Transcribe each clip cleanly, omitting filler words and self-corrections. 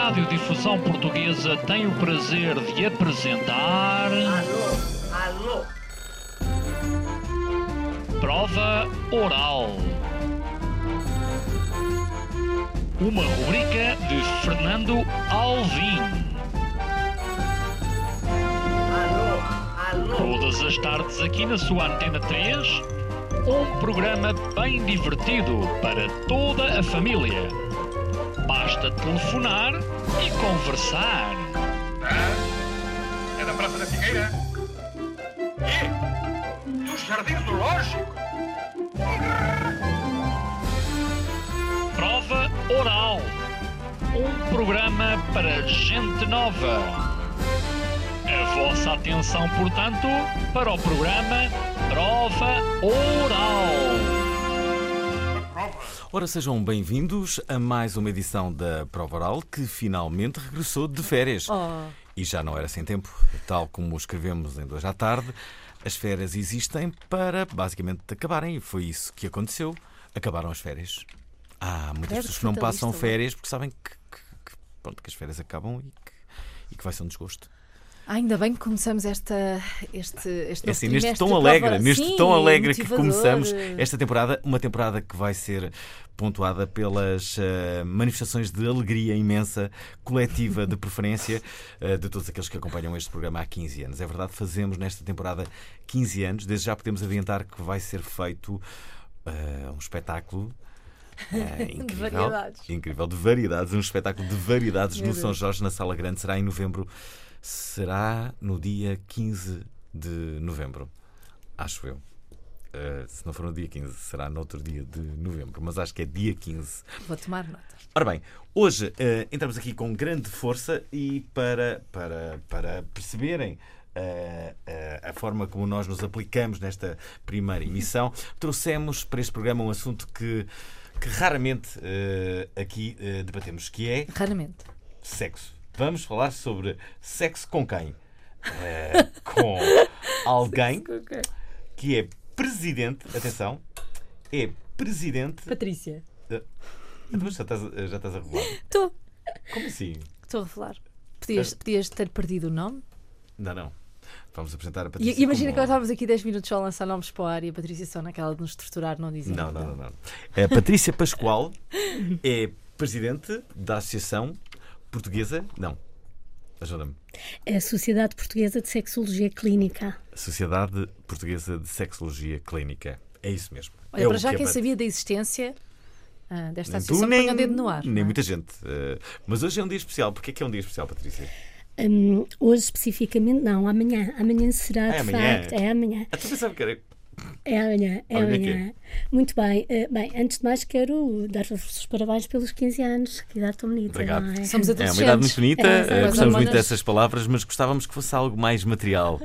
Radiodifusão Portuguesa tem o prazer de apresentar... Alô? Prova Oral. Uma rubrica de Fernando Alvim. Alô? Todas as tardes aqui na sua Antena 3, um programa bem divertido para toda a família. Basta telefonar e conversar. É da Praça da Figueira? E? Dos Jardins Zoológicos? Prova Oral. Um programa para gente nova. A vossa atenção, portanto, para o programa Prova Oral. Ora, sejam bem-vindos a mais uma edição da Prova Oral, que finalmente regressou de férias. E já não era sem tempo, tal como escrevemos em 2 à tarde. As férias existem para, basicamente, acabarem. E foi isso que aconteceu. Acabaram as férias. Há muitas pessoas que não passam férias porque sabem que as férias acabam e que vai ser um desgosto. Ainda bem que começamos este assim, neste tom alegre que começamos esta temporada, uma temporada que vai ser pontuada pelas manifestações de alegria imensa, coletiva, de preferência, de todos aqueles que acompanham este programa há 15 anos. É verdade, fazemos nesta temporada 15 anos, desde já podemos adiantar que vai ser feito um espetáculo incrível, de variedades, um espetáculo de variedades no São Jorge, na Sala Grande, será em novembro. Será no dia 15 de novembro, acho eu. Se não for no dia 15, será no outro dia de novembro, mas acho que é dia 15. Vou tomar nota. Ora bem, hoje entramos aqui com grande força e para perceberem a forma como nós nos aplicamos nesta primeira emissão, trouxemos para este programa um assunto que raramente aqui debatemos, que é... Raramente. Sexo. Vamos falar sobre sexo com quem? Com alguém que é presidente, atenção, é presidente... Patrícia. Já estás a revelar? Estou. Como assim? Estou a revelar. Podias ter perdido o nome? Não. Vamos apresentar a Patrícia. E imagina que nós estávamos aqui 10 minutos só a lançar nomes para o ar e a Patrícia só naquela de nos torturar, não dizia. Não. A Patrícia Pascoal é presidente da Associação Portuguesa... Não. Ajuda-me. A Sociedade Portuguesa de Sexologia Clínica. Sociedade Portuguesa de Sexologia Clínica. É isso mesmo. Olha, para já quem sabia da existência desta associação põe o dedo no ar. Nem muita gente. Mas hoje é um dia especial. Porquê que é um dia especial, Patrícia? Hoje especificamente não. Amanhã será de facto. É amanhã. Tu pensava que era... É amanhã. Muito bem. Bem, antes de mais quero dar-vos os parabéns pelos 15 anos. Que idade tão bonita. Obrigado. Não é? Somos adolescentes. É uma idade muito bonita. Gostamos muito hormonas... dessas palavras, mas gostávamos que fosse algo mais material.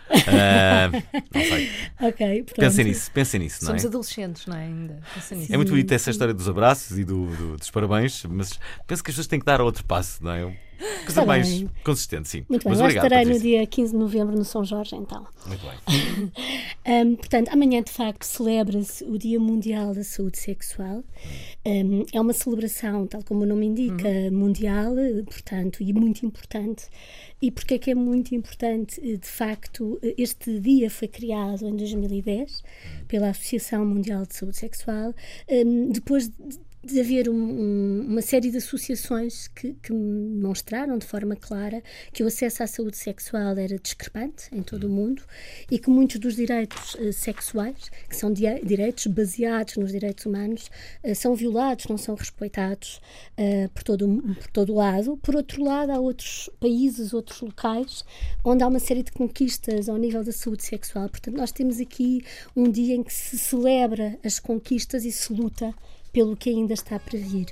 Não sei. Ok, pronto. Pensem nisso, não é? Somos adolescentes, não é? Ainda. Pensa nisso. É muito bonita essa história dos abraços e dos parabéns, mas penso que as pessoas têm que dar outro passo, não é? Coisa mais consistente, sim. Muito bem, mas lá obrigado, estarei Patrícia. no dia 15 de novembro no São Jorge, então. Muito bem. Portanto, amanhã, de facto, celebra-se o Dia Mundial da Saúde Sexual. É uma celebração, tal como o nome indica, mundial, portanto, e muito importante. E porquê que é muito importante? De facto, este dia foi criado em 2010 pela Associação Mundial de Saúde Sexual, depois de haver uma série de associações que demonstraram de forma clara que o acesso à saúde sexual era discrepante em todo o mundo e que muitos dos direitos sexuais, que são direitos baseados nos direitos humanos, são violados, não são respeitados por todo lado. Por outro lado, há outros países, outros locais, onde há uma série de conquistas ao nível da saúde sexual. Portanto, nós temos aqui um dia em que se celebra as conquistas e se luta pelo que ainda está para vir.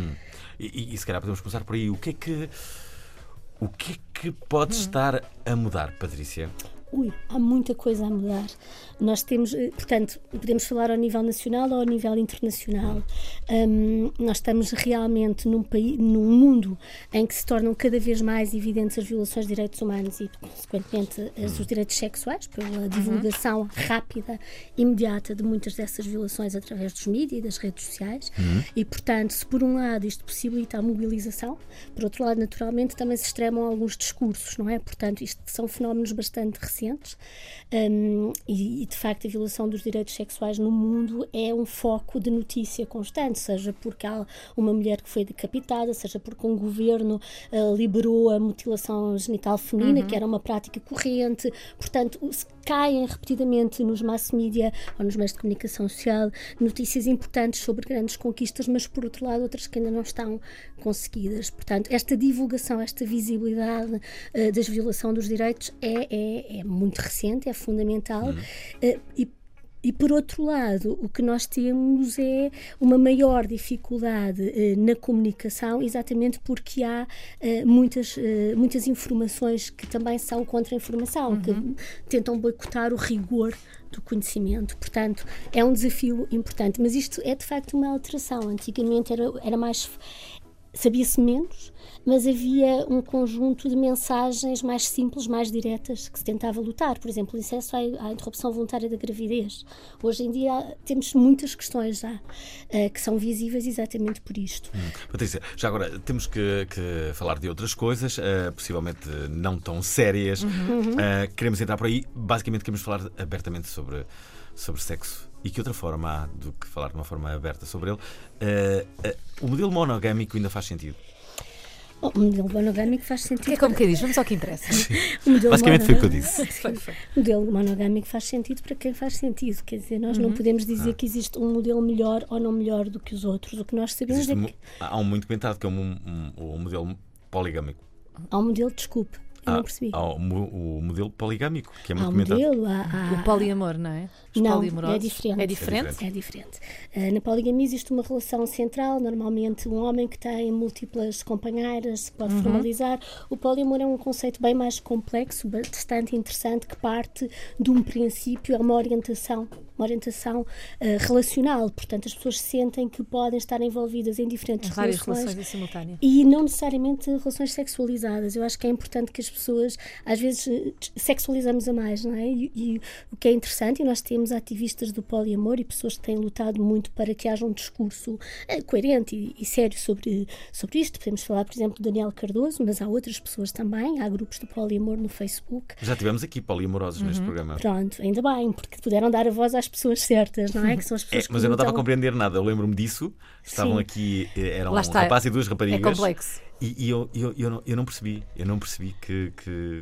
E se calhar podemos começar por aí. O que é que pode estar a mudar, Patrícia? há muita coisa a mudar. Nós temos, portanto, podemos falar ao nível nacional ou ao nível internacional. Nós estamos realmente num mundo em que se tornam cada vez mais evidentes as violações de direitos humanos e, consequentemente, os direitos sexuais, pela divulgação rápida, imediata de muitas dessas violações através dos mídias e das redes sociais. E, portanto, se por um lado isto possibilita a mobilização, por outro lado, naturalmente, também se extremam alguns discursos, não é? Portanto, isto são fenómenos bastante recentes. E de facto a violação dos direitos sexuais no mundo é um foco de notícia constante, seja porque há uma mulher que foi decapitada, seja porque um governo liberou a mutilação genital feminina, que era uma prática corrente. Portanto, caem repetidamente nos mass media ou nos meios de comunicação social notícias importantes sobre grandes conquistas, mas por outro lado outras que ainda não estão conseguidas. Portanto, esta divulgação, esta visibilidade da violação dos direitos é muito recente, é fundamental. E por outro lado, o que nós temos é uma maior dificuldade na comunicação, exatamente porque há muitas informações que também são contra-informação, que tentam boicotar o rigor do conhecimento. Portanto, é um desafio importante. Mas isto é de facto uma alteração. Antigamente era mais... sabia-se menos, mas havia um conjunto de mensagens mais simples, mais diretas, que se tentava lutar. Por exemplo, o acesso à interrupção voluntária da gravidez. Hoje em dia temos muitas questões já que são visíveis exatamente por isto. Patrícia, já agora temos que falar de outras coisas, possivelmente não tão sérias. Queremos entrar por aí. Basicamente queremos falar abertamente sobre sexo. E que outra forma há do que falar de uma forma aberta sobre ele? O modelo monogâmico ainda faz sentido? O modelo monogâmico faz sentido. É como quem diz, vamos ao que interessa. Basicamente foi o que eu disse. O modelo monogâmico faz sentido para quem faz sentido. Quer dizer, nós não podemos dizer que existe um modelo melhor ou não melhor do que os outros. O que nós sabemos é que... Há um muito comentado que é o modelo poligâmico. Há um modelo, desculpe. Eu não percebi. Há o modelo poligâmico, que é muito comentado. O poliamor, não é? Os não, polimorosos. é diferente. É diferente? É diferente. Na poligamia existe uma relação central, normalmente um homem que tem múltiplas companheiras se pode formalizar. O poliamor é um conceito bem mais complexo, bastante interessante, que parte de um princípio, é uma orientação relacional. Portanto, as pessoas sentem que podem estar envolvidas em diferentes relações em simultâneo. E não necessariamente relações sexualizadas. Eu acho que é importante que as pessoas, às vezes, sexualizamos a mais, não é? E o que é interessante, e nós temos ativistas do poliamor e pessoas que têm lutado muito para que haja um discurso coerente e sério sobre isto. Podemos falar, por exemplo, do Daniel Cardoso, mas há outras pessoas também. Há grupos de poliamor no Facebook. Já tivemos aqui poliamorosos neste programa. Pronto, ainda bem, porque puderam dar a voz às pessoas certas, não é? Que são as pessoas que mas eu não estava a compreender nada. Eu lembro-me disso. Estavam aqui, eram um rapaz e duas raparigas. É complexo. E eu não percebi. Eu não percebi que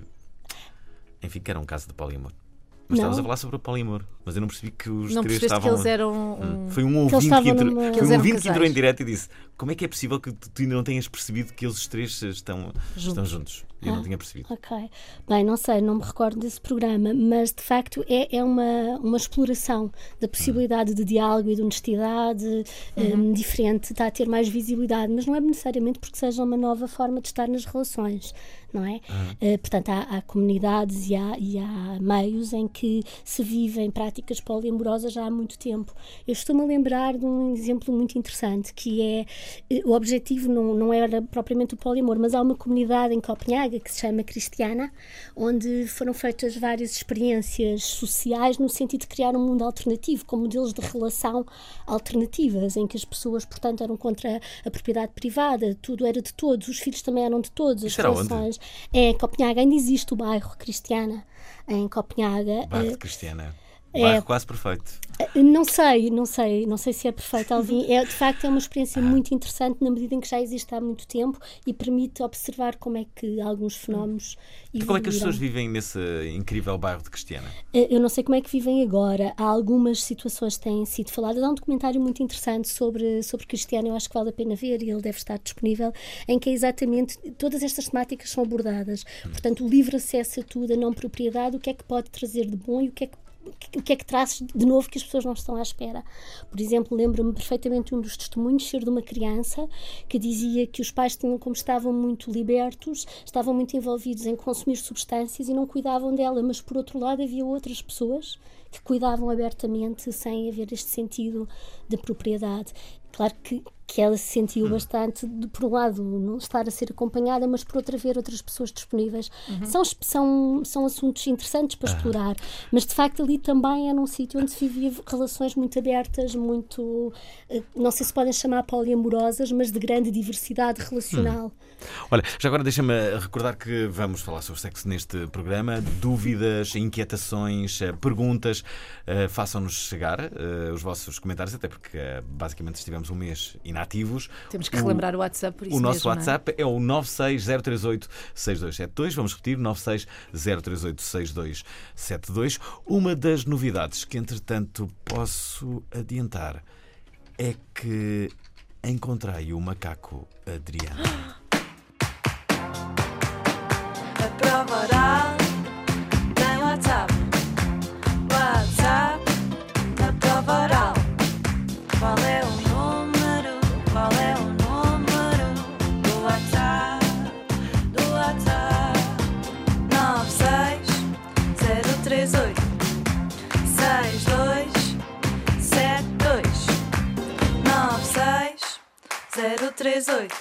enfim, que era um caso de poliamor. Mas estávamos a falar sobre o poliamor, mas eu não percebi que os três estavam... que eles eram... Foi um ouvinte que entrou em direto e disse: como é que é possível que tu ainda não tenhas percebido que eles três estão juntos? Eu não tinha percebido. Ok. Bem, não sei, não me recordo desse programa, mas de facto é uma exploração da possibilidade de diálogo e de honestidade diferente, está a ter mais visibilidade, mas não é necessariamente porque seja uma nova forma de estar nas relações, não é? Portanto, há comunidades e há meios em que se vivem práticas poliamorosas já há muito tempo. Eu estou-me a lembrar de um exemplo muito interessante, que é, o objetivo não era propriamente o poliamor, mas há uma comunidade em Copenhague que se chama Cristiana, onde foram feitas várias experiências sociais no sentido de criar um mundo alternativo, com modelos de relação alternativas, em que as pessoas, portanto, eram contra a propriedade privada, tudo era de todos, os filhos também eram de todos, as relações. Em Copenhague ainda existe o bairro Cristiana, em Copenhague. Bairro de Cristiana. Bairro quase perfeito. Não sei se é perfeito, Alvin. De facto é uma experiência muito interessante na medida em que já existe há muito tempo e permite observar como é que alguns fenómenos evoluíram. Como é que as pessoas vivem nesse incrível bairro de Cristiana? Eu não sei como é que vivem agora. Há algumas situações que têm sido faladas. Há um documentário muito interessante sobre Cristiana, eu acho que vale a pena ver e ele deve estar disponível, em que exatamente todas estas temáticas são abordadas. Portanto, o livre acesso a tudo, a não propriedade, o que é que pode trazer de bom e o que é que o que é que trazes de novo que as pessoas não estão à espera. Por exemplo, lembro-me perfeitamente de um dos testemunhos ser de uma criança que dizia que os pais tinham, como estavam muito libertos, estavam muito envolvidos em consumir substâncias e não cuidavam dela, mas por outro lado havia outras pessoas que cuidavam abertamente sem haver este sentido de propriedade. Claro que ela se sentiu bastante, por um lado, não estar a ser acompanhada, mas por outro, haver outras pessoas disponíveis. São assuntos interessantes para explorar, mas de facto ali também era um sítio onde se vivia relações muito abertas, muito, não sei se podem chamar poliamorosas, mas de grande diversidade relacional. Olha, já agora deixa-me recordar que vamos falar sobre sexo neste programa. Dúvidas, inquietações, perguntas, façam-nos chegar os vossos comentários, até porque basicamente estivemos um mês inativos. Temos que relembrar o WhatsApp, por isso o nosso mesmo, WhatsApp é o 960386272. Vamos repetir, 960386272. Uma das novidades que, entretanto, posso adiantar é que encontrei o macaco Adriano. A prova oral tem WhatsApp. WhatsApp da prova oral. Qual é o número? Qual é o número do WhatsApp? Do WhatsApp 96038 6272 96038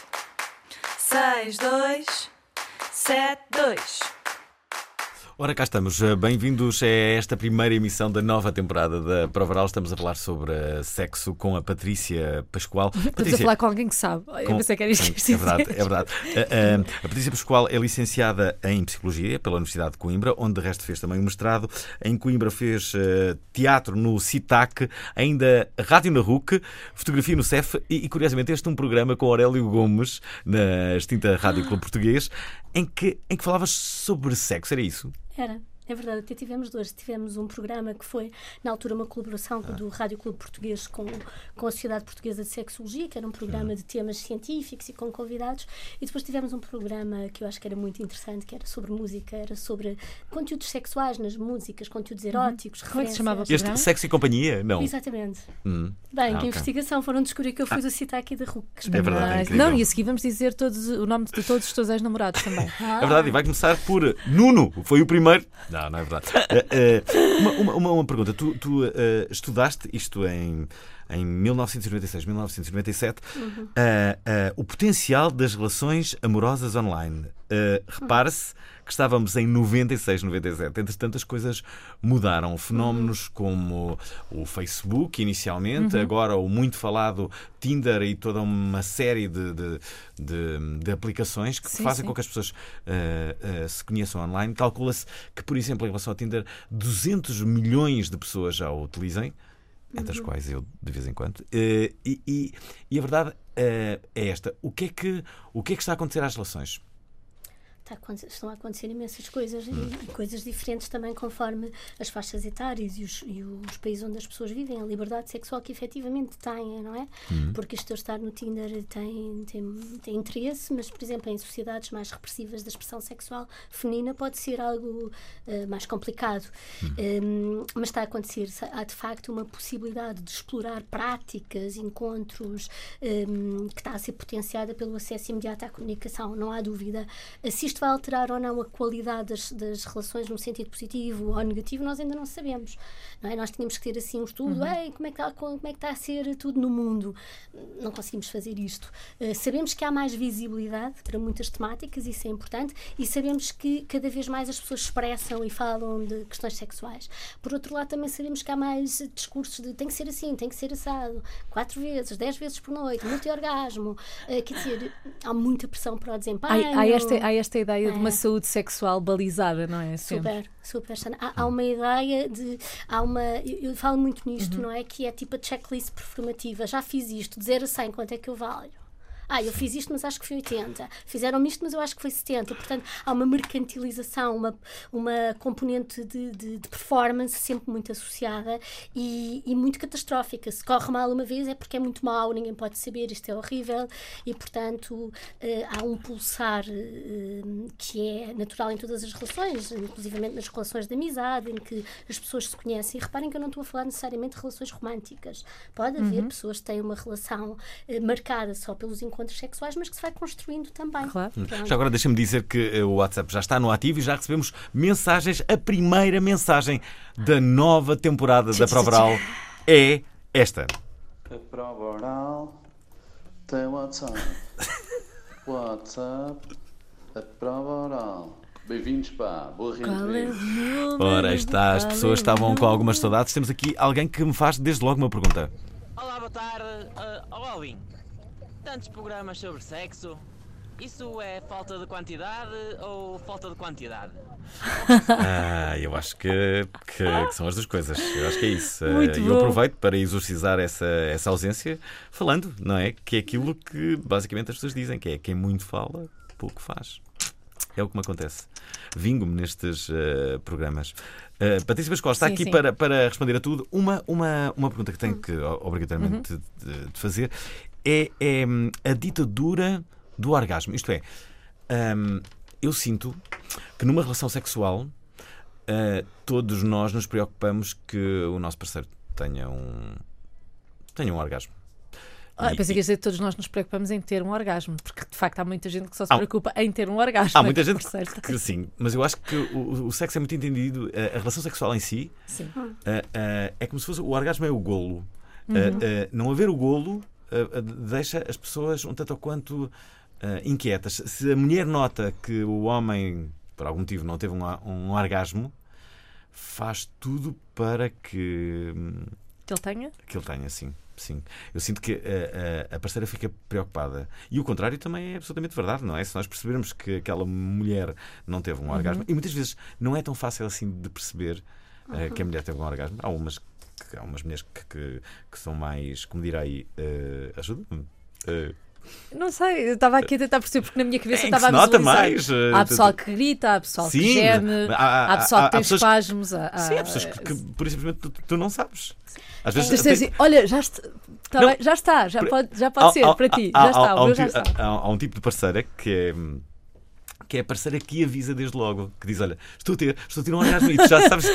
6272. Ora, cá estamos. Bem-vindos a esta primeira emissão da nova temporada da Prova Oral. Estamos a falar sobre sexo com a Patrícia Pascoal. Estamos a falar com alguém que sabe. Eu pensei que era isto que é verdade, é verdade. A Patrícia Pascoal é licenciada em Psicologia pela Universidade de Coimbra, onde de resto fez também um mestrado. Em Coimbra fez teatro no CITAC, ainda rádio na RUC, fotografia no CEF e curiosamente, este é um programa com Aurélio Gomes, na extinta Rádio Clube Português, em que falavas sobre sexo, era isso? Era. É verdade, até tivemos dois. Tivemos um programa que foi, na altura, uma colaboração do Rádio Clube Português com a Sociedade Portuguesa de Sexologia, que era um programa de temas científicos e com convidados. E depois tivemos um programa que eu acho que era muito interessante, que era sobre música, era sobre conteúdos sexuais nas músicas, conteúdos eróticos, Como é que se chamava o Este programa? Sexo e Companhia? Não. Exatamente. Bem, que investigação foram descobrir que eu fui do CITAC e da RUC. É verdade, é incrível. Não, e a seguir vamos dizer o nome de todos os teus ex-namorados também. É verdade, e vai começar por Nuno, foi o primeiro. Não é verdade. Uma pergunta. Tu estudaste isto em 1996, 1997, o potencial das relações amorosas online. Repare-se que estávamos em 96, 97. Entretanto, as coisas mudaram. Fenómenos como o Facebook, inicialmente, agora o muito falado Tinder e toda uma série de aplicações que fazem com que as pessoas se conheçam online. Calcula-se que, por exemplo, em relação ao Tinder, 200 milhões de pessoas já o utilizem, entre as quais eu, de vez em quando. E a verdade é esta. O que é que está a acontecer às relações? Estão a acontecer imensas coisas e coisas diferentes também conforme as faixas etárias e os países onde as pessoas vivem, a liberdade sexual que efetivamente têm, não é? Porque isto de estar no Tinder tem interesse, mas, por exemplo, em sociedades mais repressivas da expressão sexual feminina pode ser algo mais complicado. Mas está a acontecer, há de facto uma possibilidade de explorar práticas, encontros, que está a ser potenciada pelo acesso imediato à comunicação, não há dúvida. Se isto vai alterar ou não a qualidade das relações no sentido positivo ou negativo, nós ainda não sabemos. Não é? Nós tínhamos que ter assim um estudo, como é que está a ser tudo no mundo? Não conseguimos fazer isto. Sabemos que há mais visibilidade para muitas temáticas, isso é importante, e sabemos que cada vez mais as pessoas expressam e falam de questões sexuais. Por outro lado, também sabemos que há mais discursos de tem que ser assim, tem que ser assado, 4 vezes, 10 vezes por noite, multi-orgasmo. Quer dizer, há muita pressão para o desempenho. Há esta ideia de uma saúde sexual balizada, não é? Super. Há uma ideia de... eu falo muito nisto, não é? Que é tipo a checklist performativa. Já fiz isto, de 0 a 100, quanto é que eu valho? eu fiz isto, mas acho que foi 80. Fizeram-me isto, mas eu acho que foi 70. Portanto, há uma mercantilização, uma componente de performance sempre muito associada e muito catastrófica. Se corre mal uma vez é porque é muito mau, ninguém pode saber, isto é horrível e, portanto, há um pulsar que é natural em todas as relações, inclusivamente nas relações de amizade, em que as pessoas se conhecem. E reparem que eu não estou a falar necessariamente de relações românticas. Pode haver pessoas que têm uma relação marcada só pelos encontros sexuais, mas que se vai construindo também. Claro. Já agora deixa-me dizer que o WhatsApp já está no ativo e já recebemos mensagens. A primeira mensagem da nova temporada da Prova Oral é esta. A Prova Oral tem WhatsApp. WhatsApp, a Prova Oral. Bem-vindos, pá. Boa renda. Ora, está, as pessoas estavam com algumas saudades. Temos aqui alguém que me faz desde logo uma pergunta. Olá, boa tarde. Alvin, tantos programas sobre sexo, isso é falta de quantidade ou falta de quantidade? Eu acho que são as duas coisas. Eu acho que é isso. Muito Eu bom. aproveito para exorcizar essa ausência falando, não é? Que é aquilo que basicamente as pessoas dizem, que é quem muito fala, pouco faz. É o que me acontece. Vingo-me nestes programas. Patrícia Pascoal está aqui para responder a tudo. Uma pergunta que tenho que obrigatoriamente de fazer é a ditadura do orgasmo. Isto é, eu sinto que numa relação sexual todos nós nos preocupamos que o nosso parceiro tenha um orgasmo. Pensei que ia dizer que todos nós nos preocupamos em ter um orgasmo, porque de facto há muita gente que só se preocupa em ter um orgasmo. Há muita gente que sim, mas eu acho que o sexo é muito entendido, a relação sexual em si é como se fosse o orgasmo é o golo. Não haver o golo deixa as pessoas um tanto ou quanto inquietas. Se a mulher nota que o homem, por algum motivo, não teve um orgasmo, faz tudo para que ele tenha? Que ele tenha, sim. Sim. Eu sinto que a parceira fica preocupada. E o contrário também é absolutamente verdade, não é? Se nós percebermos que aquela mulher não teve um orgasmo, e muitas vezes não é tão fácil assim de perceber que a mulher teve um orgasmo. Há umas mulheres que são mais, como dirá aí, ajuda-me. Não sei, eu estava aqui a tentar perceber, porque na minha cabeça que estava a nota visualizar. mais, Há pessoal que grita, há pessoal que geme, há pessoal que tem pessoas, espasmos. Sim, há pessoas que por isso simplesmente tu não sabes. Às vezes assim, olha, já está, já pode ser para ti, já está, o meu já está. Há um tipo de parceira que é a parceira que avisa desde logo, que diz, olha, estou a ter um orgasmo e tu já sabes.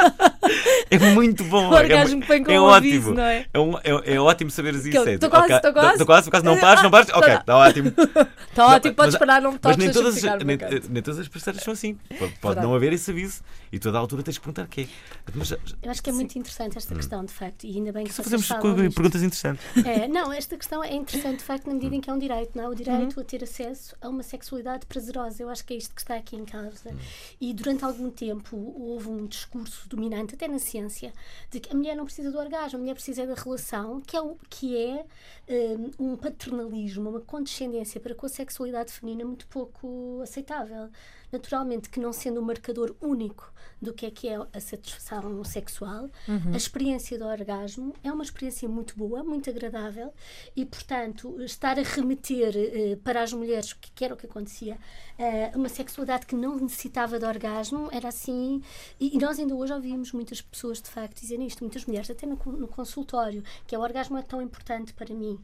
É muito bom. O orgasmo que vem com o aviso, não é? É ótimo saberes isso. Estou quase, não pares, ok, está ótimo. Está ótimo, podes parar, não me toques. Mas nem todas as parceiras são assim. Pode não haver esse aviso e tu a da altura tens que perguntar o quê. Eu acho que é muito interessante esta questão, de facto, e ainda bem que só fazemos perguntas interessantes. Não, esta questão é interessante, de facto, na medida em que é um direito, não é? O direito a ter acesso a uma sexualidade prazerosa. Eu acho que é isto que está aqui em causa. E durante algum tempo houve um discurso dominante, até na ciência, de que a mulher não precisa do orgasmo, a mulher precisa da relação, que é um paternalismo, uma condescendência para com a sexualidade feminina muito pouco aceitável. Naturalmente que não sendo um marcador único do que é a satisfação sexual, a experiência do orgasmo é uma experiência muito boa, muito agradável e, portanto, estar a remeter para as mulheres, que era o que acontecia, uma sexualidade que não necessitava de orgasmo, era assim, e nós ainda hoje ouvimos muitas pessoas de facto dizerem isto, muitas mulheres, até no consultório, que o orgasmo é tão importante para mim,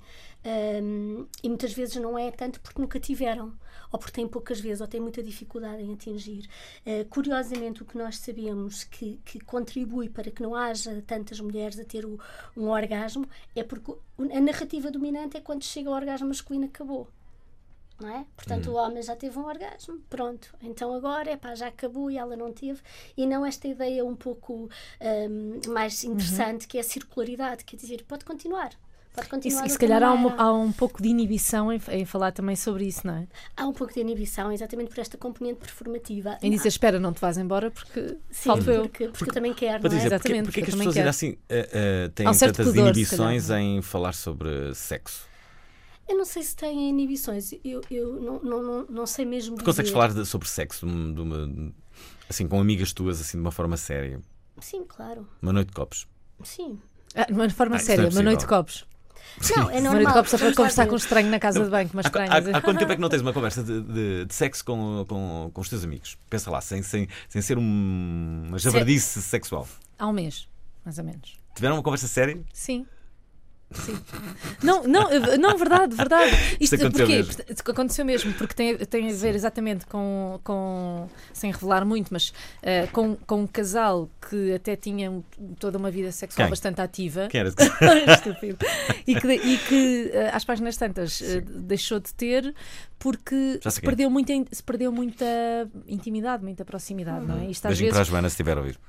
e muitas vezes não é tanto porque nunca tiveram, ou porque têm poucas vezes, ou têm muita dificuldade em atingir. Curiosamente, o que nós sabemos que contribui para que não haja tantas mulheres a ter um orgasmo é porque a narrativa dominante é quando chega ao orgasmo masculino acabou. Não é? Portanto, o homem já teve um orgasmo, pronto, então agora já acabou e ela não teve, e não esta ideia um pouco mais interessante que é a circularidade, quer dizer, pode continuar. E se calhar há um pouco de inibição em falar também sobre isso, não é? Há um pouco de inibição, exatamente por esta componente performativa. Em dizer, espera, não te vais embora porque falto eu. Porque eu também quero, não é? Exatamente. Porque é que as pessoas assim têm tantas inibições em falar sobre sexo? Eu não sei se têm inibições, eu não sei mesmo dizer. Consegues falar sobre sexo assim, com amigas tuas, assim, de uma forma séria? Sim, claro. Uma noite de copos? Sim. De uma forma séria, uma noite de copos. Não, é Marido normal. Copa só para vamos lá conversar ver. com um estranho na casa de banho, com uma estranha. Há quanto tempo é que não tens uma conversa de sexo com os teus amigos? Pensa lá, sem ser uma javardice sexual. Há um mês, mais ou menos. Tiveram uma conversa séria? Sim. Sim. Não, verdade. Isto aconteceu porquê? mesmo. Aconteceu mesmo, porque tem a ver exatamente sem revelar muito, mas com um casal que até tinha toda uma vida sexual Quem? bastante ativa. Quem era? Estúpido. E que às páginas tantas deixou de ter porque se perdeu muita intimidade, muita proximidade, não é? Isto às Beijinho vezes... para a Joana, se estiver a ouvir.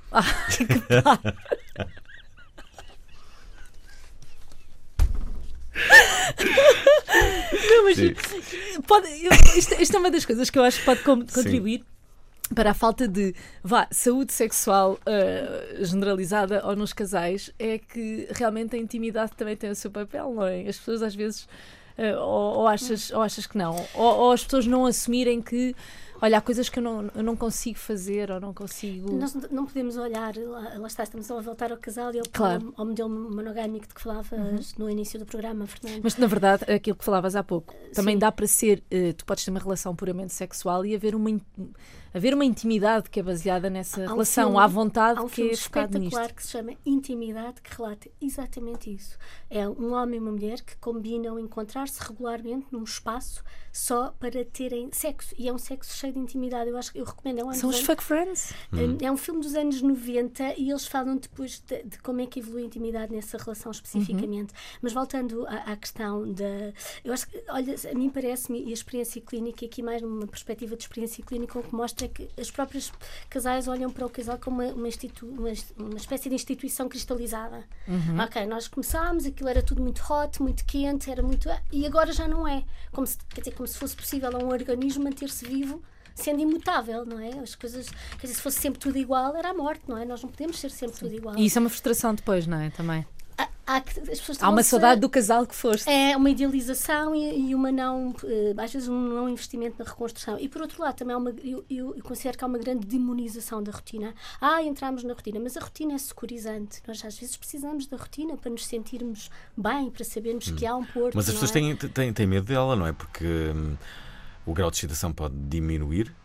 Não, mas isto é uma das coisas que eu acho que pode contribuir para a falta de saúde sexual generalizada ou nos casais, é que realmente a intimidade também tem o seu papel, não é? As pessoas às vezes ou achas que não, ou as pessoas não assumirem que olha, há coisas que eu não consigo fazer ou não consigo... Nós não podemos olhar, lá está, estamos a voltar ao casal e ao modelo monogâmico de que falavas no início do programa, Fernando. Mas na verdade, aquilo que falavas há pouco, também dá para ser, tu podes ter uma relação puramente sexual e haver uma intimidade que é baseada nessa relação, à vontade, que é focado nisto. Há um filme espetacular que se chama Intimidade, que relata exatamente isso. É um homem e uma mulher que combinam encontrar-se regularmente num espaço só para terem sexo, e é um sexo cheio de intimidade. Eu recomendo. São os Fuck Friends? É um filme dos anos 90 e eles falam depois de como é que evolui a intimidade nessa relação especificamente. Mas voltando à questão eu acho que, olha, a mim parece-me, e a experiência clínica, aqui mais numa perspectiva de experiência clínica, o que mostra é que as próprias casais olham para o casal como uma espécie de instituição cristalizada. Ok, nós começámos, aquilo era tudo muito hot, muito quente, era muito... E agora já não é. Como se fosse possível a um organismo manter-se vivo sendo imutável, não é? As coisas, quer dizer, se fosse sempre tudo igual, era a morte, não é? Nós não podemos ser sempre tudo igual. E isso é uma frustração depois, não é? Também. Há uma saudade do casal que foste. É uma idealização e uma não, às vezes um não investimento na reconstrução. E por outro lado também eu considero que há uma grande demonização da rotina. Entramos na rotina, mas a rotina é securizante. Nós às vezes precisamos da rotina para nos sentirmos bem, para sabermos que há um porto. Mas as pessoas têm medo dela, não é? Porque o grau de excitação pode diminuir.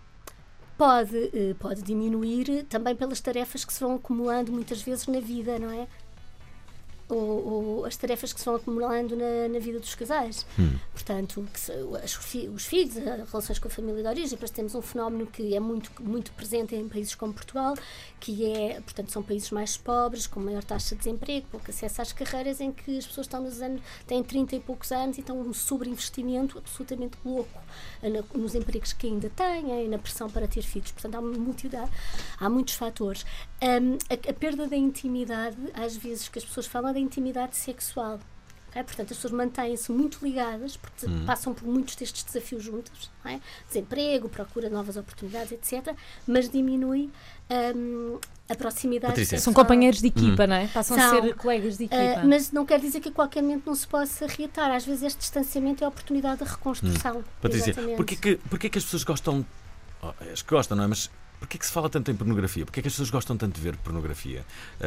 Pode diminuir também pelas tarefas que se vão acumulando muitas vezes na vida, não é? Ou as tarefas que se vão acumulando na vida dos casais. Portanto, os filhos, as relações com a família de origem. Depois temos um fenómeno que é muito, muito presente em países como Portugal, que é, portanto, são países mais pobres, com maior taxa de desemprego, pouco acesso às carreiras, em que as pessoas têm 30 e poucos anos e estão um sobreinvestimento absolutamente louco nos empregos que ainda têm e na pressão para ter filhos. Portanto, há muitos fatores. A perda da intimidade, às vezes, que as pessoas falam da intimidade sexual. Okay? Portanto, as pessoas mantêm-se muito ligadas porque passam por muitos destes desafios juntos, não é? Desemprego, procura de novas oportunidades, etc. Mas diminui a proximidade sexual. São companheiros de equipa, não é? Passam a ser colegas de equipa. Mas não quer dizer que a qualquer momento não se possa reatar. Às vezes este distanciamento é a oportunidade de reconstrução. Patrícia, porquê que as pessoas gostam... As que gostam, não é? Mas porquê que se fala tanto em pornografia? Porquê que as pessoas gostam tanto de ver pornografia?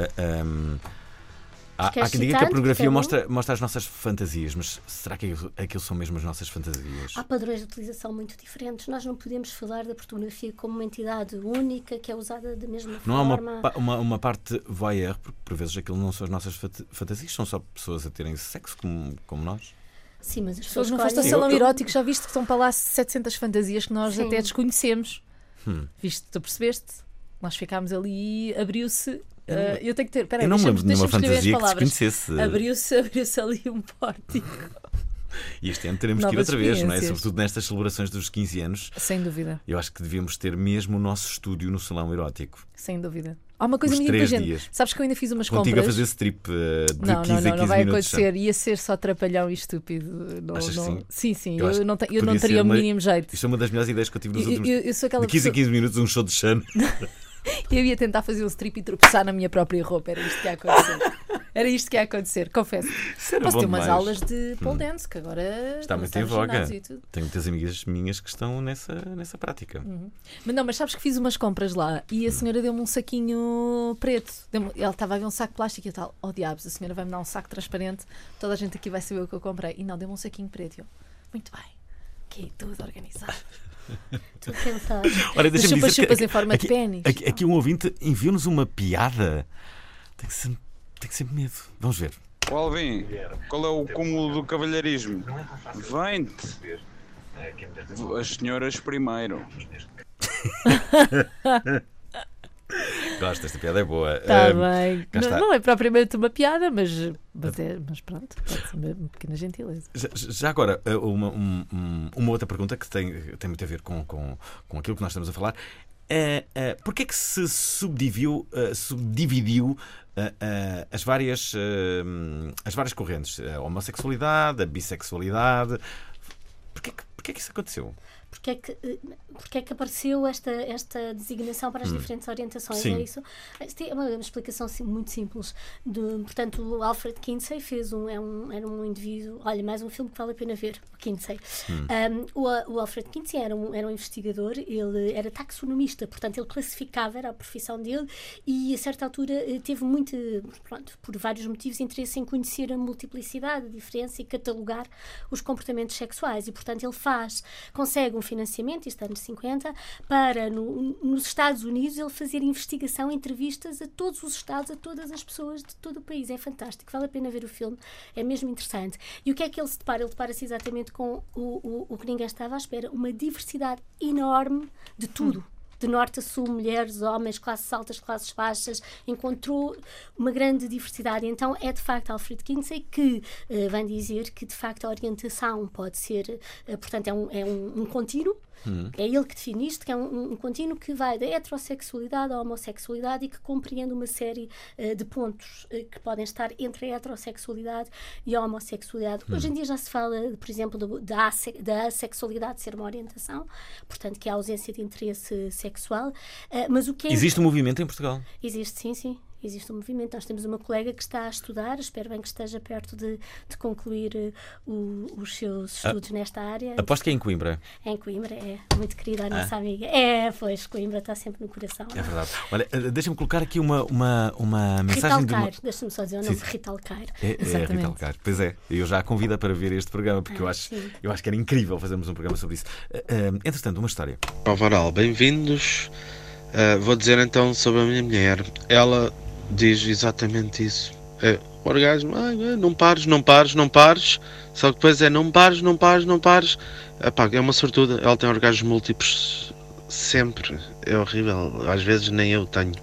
Há quem diga que a pornografia mostra as nossas fantasias, mas será que aquilo são mesmo as nossas fantasias? Há padrões de utilização muito diferentes. Nós não podemos falar da pornografia como uma entidade única que é usada da mesma forma. Não há uma parte voyeur, porque por vezes aquilo não são as nossas fantasias, são só pessoas a terem sexo como nós. Sim, mas as pessoas não foste ao salão erótico, já viste que estão para lá 700 fantasias que nós até desconhecemos. Viste, tu percebeste? Nós ficámos ali e abriu-se. Eu tenho que ter. Peraí, eu não me lembro de nenhuma fantasia que desconhecesse. Abriu-se ali um pórtico. E este ano teremos que ir outra vez, não é? Sobretudo nestas celebrações dos 15 anos. Sem dúvida. Eu acho que devíamos ter mesmo o nosso estúdio no salão erótico. Sem dúvida. Há uma coisa muito gente. Dias. Sabes que eu ainda fiz umas compras. Contigo a fazer esse trip de 15 a 15 minutos. Não vai acontecer. Ia ser só trapalhão e estúpido. Achas que sim? Sim. Eu não teria o mínimo jeito. Isto é uma das melhores ideias que eu tive nos últimos... Eu sou aquela de 15 a 15 minutos um show de chano. Eu ia tentar fazer um strip e tropeçar na minha própria roupa. Era isto que ia acontecer. Era isto que ia acontecer, confesso. Isso era Posso bom ter umas demais. aulas de pole dance, que agora Está muito em voga. Tenho muitas amigas minhas que estão nessa prática. Mas sabes que fiz umas compras lá e a senhora deu-me um saquinho preto. Ela estava a ver um saco de plástico e tal. Oh diabos, a senhora vai-me dar um saco transparente, toda a gente aqui vai saber o que eu comprei. E não, deu-me um saquinho preto. E eu, muito bem, aqui tudo organizado. Tudo pensado. Olha, Os deixa-me dizer chupas-chupas que em forma de pênis. aqui um ouvinte enviou-nos uma piada. Tem que sempre medo. Vamos ver. Ó Alvin, qual é o cúmulo do cavalheirismo? Vem-te. As senhoras primeiro. Gosto, esta piada é boa. Está bem. cá está. Não é propriamente uma piada, mas pronto, pode ser uma pequena gentileza. Já agora, uma outra pergunta que tem muito a ver com aquilo que nós estamos a falar. Porquê é que se subdividiu as várias correntes? A homossexualidade, a bissexualidade. Porquê é que isso aconteceu? Porque é que apareceu esta designação para as diferentes orientações? Sim. É isso? Isto é uma explicação muito simples. Portanto, o Alfred Kinsey era um indivíduo. Olha, mais um filme que vale a pena ver, o Kinsey. O Alfred Kinsey era um investigador, ele era taxonomista, portanto, ele classificava, era a profissão dele, e a certa altura teve muito, por vários motivos, interesse em conhecer a multiplicidade, a diferença e catalogar os comportamentos sexuais. E, portanto, ele consegue um financiamento, isto é anos 50, para nos Estados Unidos ele fazer investigação, entrevistas a todos os estados, a todas as pessoas de todo o país. É fantástico, vale a pena ver o filme, é mesmo interessante. E o que é que ele se depara? Ele depara-se exatamente com o que ninguém estava à espera, uma diversidade enorme de tudo. De norte a sul, mulheres, homens, classes altas, classes baixas, encontrou uma grande diversidade. Então é de facto Alfred Kinsey que vem dizer que de facto a orientação pode ser, portanto é um contínuo. É ele que define isto, que é um contínuo que vai da heterossexualidade à homossexualidade e que compreende uma série de pontos que podem estar entre a heterossexualidade e a homossexualidade. Hoje em dia já se fala, por exemplo, da assexualidade ser uma orientação, portanto que é a ausência de interesse sexual. Mas o que é... Existe um movimento em Portugal? Existe, sim. Existe um movimento. Nós temos uma colega que está a estudar, espero bem que esteja perto de concluir os seus estudos nesta área. Aposto que é em Coimbra. É em Coimbra, é muito querida a nossa amiga. Pois, Coimbra está sempre no coração. É verdade. Olha, deixa-me colocar aqui uma mensagem Rita Alcair, deixa-me só dizer o nome, Rita Alcair. É Rita Alcair. Pois é, eu já a convido para ver este programa, porque eu acho que era incrível fazermos um programa sobre isso. Entretanto, uma história. Varal, bem-vindos. Vou dizer então sobre a minha mulher. Ela diz exatamente isso. O orgasmo, não pares. Só que depois não pares. Epá, é uma sortuda. Ela tem orgasmos múltiplos sempre. É horrível. Às vezes nem eu tenho.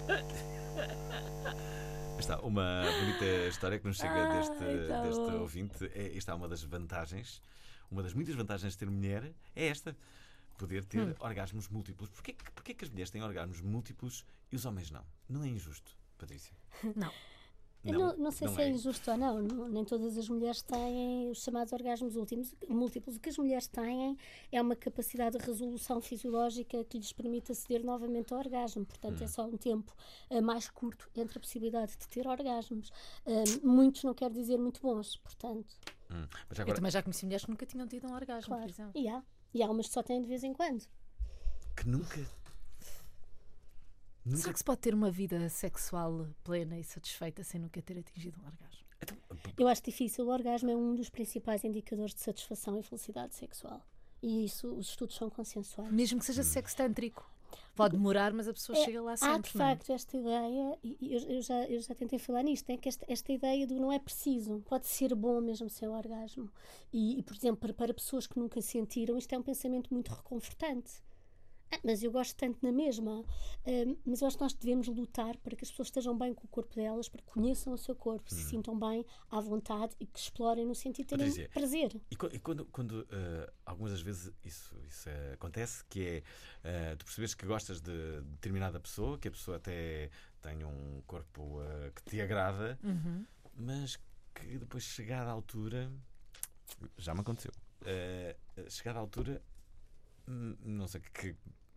Está uma bonita história que nos chega deste ouvinte. Esta é uma das vantagens. Uma das muitas vantagens de ter mulher é esta. Poder ter orgasmos múltiplos. Porquê que as mulheres têm orgasmos múltiplos e os homens não? Não é injusto, Patrícia? Não. Não sei se é injusto ou não. Nem todas as mulheres têm os chamados orgasmos múltiplos. O que as mulheres têm é uma capacidade de resolução fisiológica que lhes permite aceder novamente ao orgasmo. Portanto, é só um tempo mais curto entre a possibilidade de ter orgasmos. Muitos não quer dizer muito bons, portanto. Mas agora... Eu também já conheci mulheres que nunca tinham tido um orgasmo, claro. Por exemplo. E há umas que só têm de vez em quando. Que nunca... Será que se pode ter uma vida sexual plena e satisfeita sem nunca ter atingido um orgasmo? Eu acho difícil. O orgasmo é um dos principais indicadores de satisfação e felicidade sexual. E isso, os estudos são consensuais. Mesmo que seja sextântrico. Pode demorar, mas a pessoa chega lá sempre. Há, de facto, esta ideia, e eu já tentei falar nisto, é que esta ideia do não é preciso, pode ser bom mesmo sem o orgasmo. E por exemplo, para pessoas que nunca sentiram, isto é um pensamento muito reconfortante. Mas eu gosto tanto na mesma. Mas eu acho que nós devemos lutar para que as pessoas estejam bem com o corpo delas, para que conheçam o seu corpo, se sintam bem, à vontade e que explorem no sentido de terem prazer. E quando algumas das vezes isso acontece, que é tu percebes que gostas de determinada pessoa, que a pessoa até tem um corpo que te agrada, mas que depois, chegada à altura, já me aconteceu, chegada à altura, não sei, que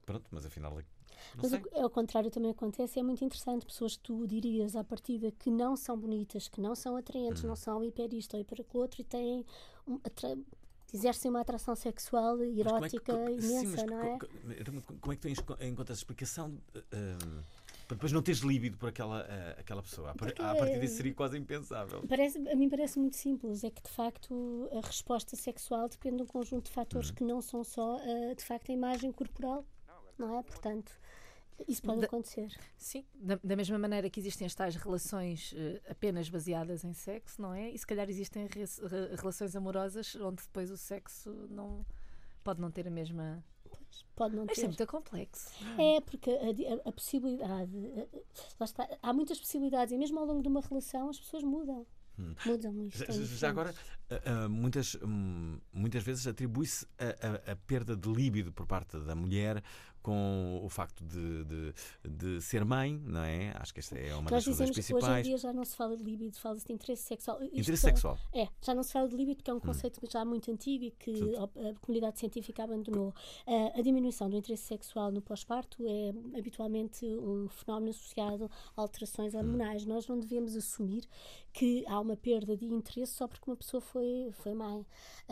Pronto, mas afinal... Mas ao contrário também acontece, é muito interessante. Pessoas que tu dirias à partida que não são bonitas, que não são atraentes, não são hiper isto ou hiper aquilo outro e têm exercem uma atração sexual erótica imensa, não é? Como é que tu encontras a explicação para depois não teres líbido por aquela pessoa? A partir disso seria quase impensável. A mim parece muito simples, é que de facto a resposta sexual depende de um conjunto de fatores que não são só de facto a imagem corporal, não é? Portanto, isso pode acontecer. Sim, da mesma maneira que existem as tais relações apenas baseadas em sexo, não é? E se calhar existem relações amorosas onde depois o sexo pode não ter a mesma... Pode não ter. Isto é muito complexo. É, porque a possibilidade... Lá está, há muitas possibilidades e mesmo ao longo de uma relação as pessoas mudam. Mudam isto. Já agora, muitas vezes atribui-se a perda de líbido por parte da mulher com o facto de ser mãe, não é? Acho que esta é uma das coisas principais. Que hoje em dia já não se fala de líbido, fala-se de interesse sexual. Interesse sexual? Já não se fala de líbido, que é um conceito já muito antigo e que a comunidade científica abandonou. A diminuição do interesse sexual no pós-parto é habitualmente um fenómeno associado a alterações hormonais. Nós não devemos assumir que há uma perda de interesse só porque uma pessoa foi mãe.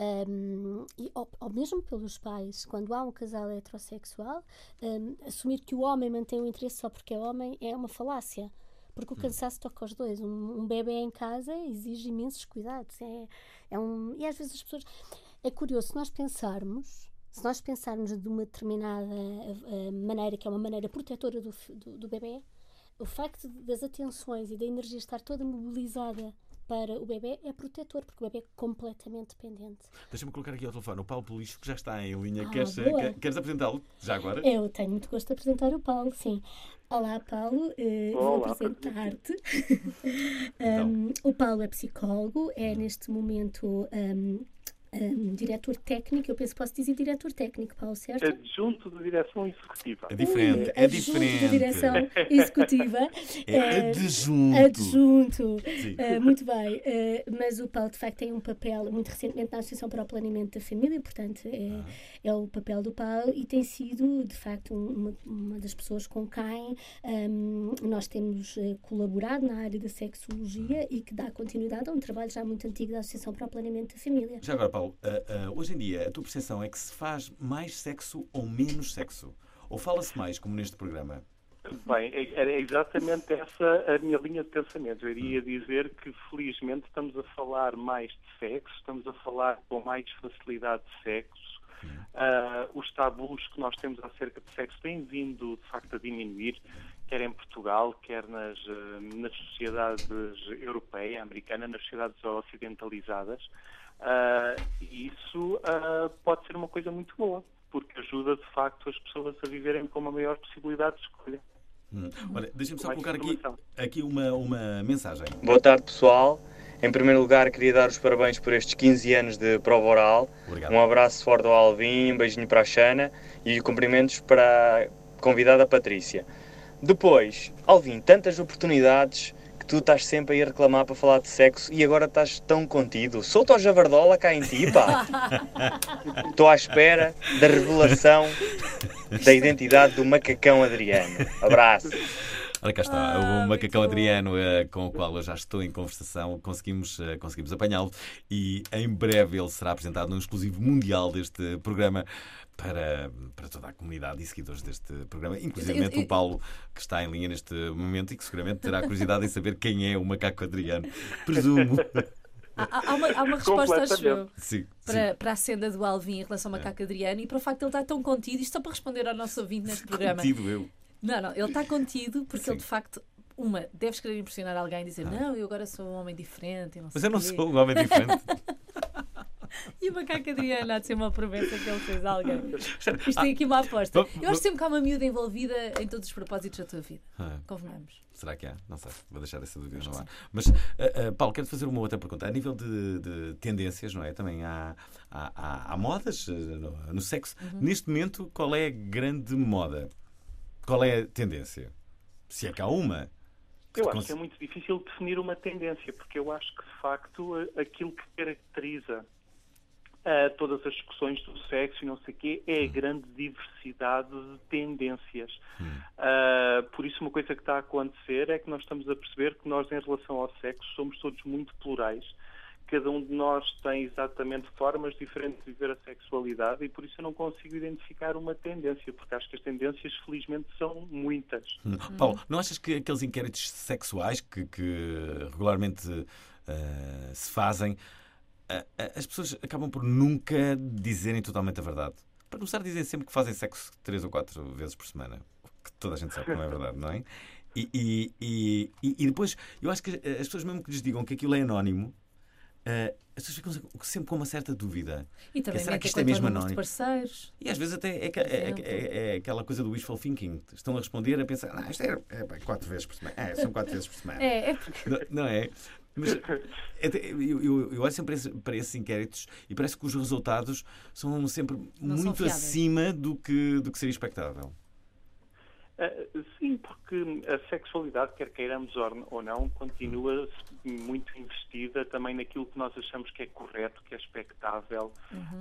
Ou mesmo pelos pais, quando há um casal heterossexual, assumir que o homem mantém o interesse só porque é homem é uma falácia, porque o cansaço toca aos dois. Um bebê em casa exige imensos cuidados, e às vezes as pessoas... É curioso, se nós pensarmos de uma determinada maneira, que é uma maneira protetora do bebê, o facto das atenções e da energia estar toda mobilizada para o bebê é protetor, porque o bebê é completamente dependente. Deixa-me colocar aqui ao telefone o Paulo Policho, que já está em linha. Queres apresentá-lo já agora? Eu tenho muito gosto de apresentar o Paulo, sim. Olá, Paulo. Vou apresentar-te. O Paulo é psicólogo, é neste momento... diretor técnico, eu penso que posso dizer diretor técnico, Paulo, certo? Adjunto de direção executiva. É diferente. Adjunto de direção executiva. Adjunto. Muito bem. Mas o Paulo, de facto, tem um papel muito recentemente na Associação para o Planeamento da Família, portanto, é o papel do Paulo e tem sido, de facto, uma das pessoas com quem nós temos colaborado na área da sexologia e que dá continuidade a um trabalho já muito antigo da Associação para o Planeamento da Família. Já agora, Paulo, hoje em dia a tua percepção é que se faz mais sexo ou menos sexo? Ou fala-se mais, como neste programa? Bem, era exatamente essa a minha linha de pensamento. Eu iria dizer que felizmente estamos a falar mais de sexo, estamos a falar com mais facilidade de sexo. Os tabus que nós temos acerca de sexo têm vindo de facto a diminuir, quer em Portugal, quer nas sociedades europeia, americana, nas sociedades ocidentalizadas. E isso pode ser uma coisa muito boa, porque ajuda de facto as pessoas a viverem com uma maior possibilidade de escolha. Olha, deixa-me só colocar aqui uma mensagem. Boa tarde, pessoal. Em primeiro lugar, queria dar os parabéns por estes 15 anos de prova oral. Obrigado. Um abraço forte ao Alvin, um beijinho para a Xana e cumprimentos para a convidada Patrícia. Depois, Alvin, tantas oportunidades que tu estás sempre aí a reclamar para falar de sexo e agora estás tão contido. Solta o javardola cá em ti, pá. Estou à espera da revelação da identidade do macacão Adriano. Abraço. Ora, cá está, o macacão Adriano, com o qual eu já estou em conversação, conseguimos apanhá-lo e em breve ele será apresentado num exclusivo mundial deste programa para toda a comunidade e seguidores deste programa, inclusive o Paulo, que está em linha neste momento e que seguramente terá curiosidade em saber quem é o macaco Adriano. Presumo. Há uma resposta, acho eu, sim. Para a senda do Alvin em relação ao macaco Adriano e para o facto de ele estar tão contido, isto só para responder ao nosso ouvinte neste programa. Contido eu. Não, ele está contido porque ele de facto, deves querer impressionar alguém e dizer não, eu agora sou um homem diferente. Mas eu não sou um homem diferente. E o macaco Adriano há de ser uma promessa que ele fez a alguém. Isto tem aqui uma aposta. Eu acho sempre que há uma miúda envolvida em todos os propósitos da tua vida. Convenhamos. Será que há? Não sei. Vou deixar essa dúvida no ar. Mas, Paulo, quero fazer uma outra pergunta. A nível de tendências, não é? Também há modas no sexo. Neste momento, qual é a grande moda? Qual é a tendência? Se é que há uma? Eu acho que é muito difícil definir uma tendência, porque eu acho que, de facto, aquilo que caracteriza todas as discussões do sexo e não sei o quê, é a grande diversidade de tendências. Por isso, uma coisa que está a acontecer é que nós estamos a perceber que nós, em relação ao sexo, somos todos muito plurais. Cada um de nós tem exatamente formas diferentes de viver a sexualidade e por isso eu não consigo identificar uma tendência, porque acho que as tendências, felizmente, são muitas. Paulo, não achas que aqueles inquéritos sexuais que regularmente se fazem, as pessoas acabam por nunca dizerem totalmente a verdade? Para começar, dizem sempre que fazem sexo 3 ou 4 vezes por semana, que toda a gente sabe que não é verdade, não é? E depois, eu acho que as pessoas, mesmo que lhes digam que aquilo é anónimo, as pessoas ficam sempre com uma certa dúvida. E também será que isto é quanto ao mesmo número de anónimo? parceiros. E às vezes até é aquela coisa do wishful thinking. Estão a responder a pensar, isto é 4 vezes por semana. São 4 vezes por semana. Não é? Mas eu olho sempre para esses inquéritos e parece que os resultados são sempre muito acima do que seria expectável. Sim, porque a sexualidade, quer queiramos ou não, continua muito investida também naquilo que nós achamos que é correto, que é expectável.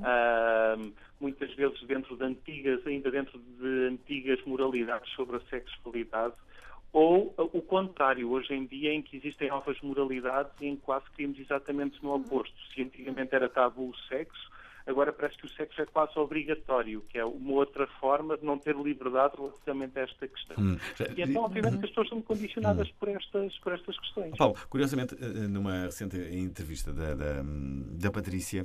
Muitas vezes ainda dentro de antigas moralidades sobre a sexualidade, ou o contrário, hoje em dia, em que existem novas moralidades e em que quase caímos exatamente no oposto. Se antigamente era tabu o sexo, agora parece que o sexo é quase obrigatório, que é uma outra forma de não ter liberdade relativamente a esta questão. E então, obviamente, que as pessoas são condicionadas por estas questões. Paulo, curiosamente, numa recente entrevista da Patrícia,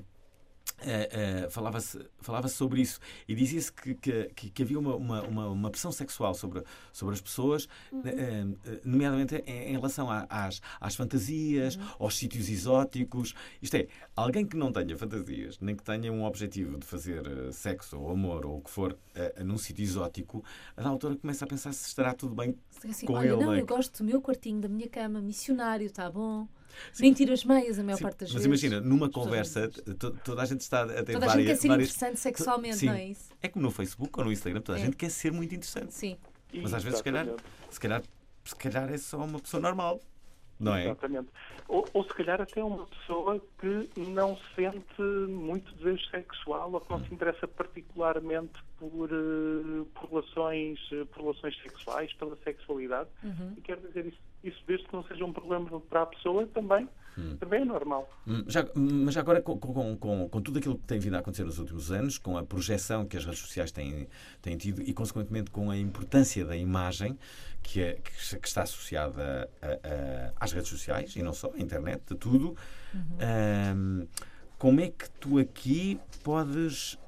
falava-se sobre isso e dizia-se que havia uma pressão sexual sobre as pessoas, nomeadamente em relação às fantasias, aos sítios exóticos. Isto é, alguém que não tenha fantasias, nem que tenha um objetivo de fazer sexo ou amor ou o que for num sítio exótico, a da altura começa a pensar se estará tudo bem assim, com olha, ele. Não, eu gosto do meu quartinho, da minha cama, missionário, está bom. Nem tiro as meias a maior parte das vezes. Mas imagina, numa conversa, toda a gente está a ter toda a gente quer ser interessante sexualmente, não é isso? É como no Facebook ou no Instagram, toda a gente quer ser muito interessante. Sim. Mas às vezes, se calhar é só uma pessoa normal, não é? Exatamente. Ou se calhar até uma pessoa que não sente muito desejo sexual ou que não se interessa particularmente por relações sexuais, pela sexualidade. E quero dizer, isso desde que não seja um problema para a pessoa, também é normal. Mas já agora, com tudo aquilo que tem vindo a acontecer nos últimos anos, com a projeção que as redes sociais têm tido e, consequentemente, com a importância da imagem que está associada às redes sociais, e não só, a internet, de tudo, como é que tu aqui podes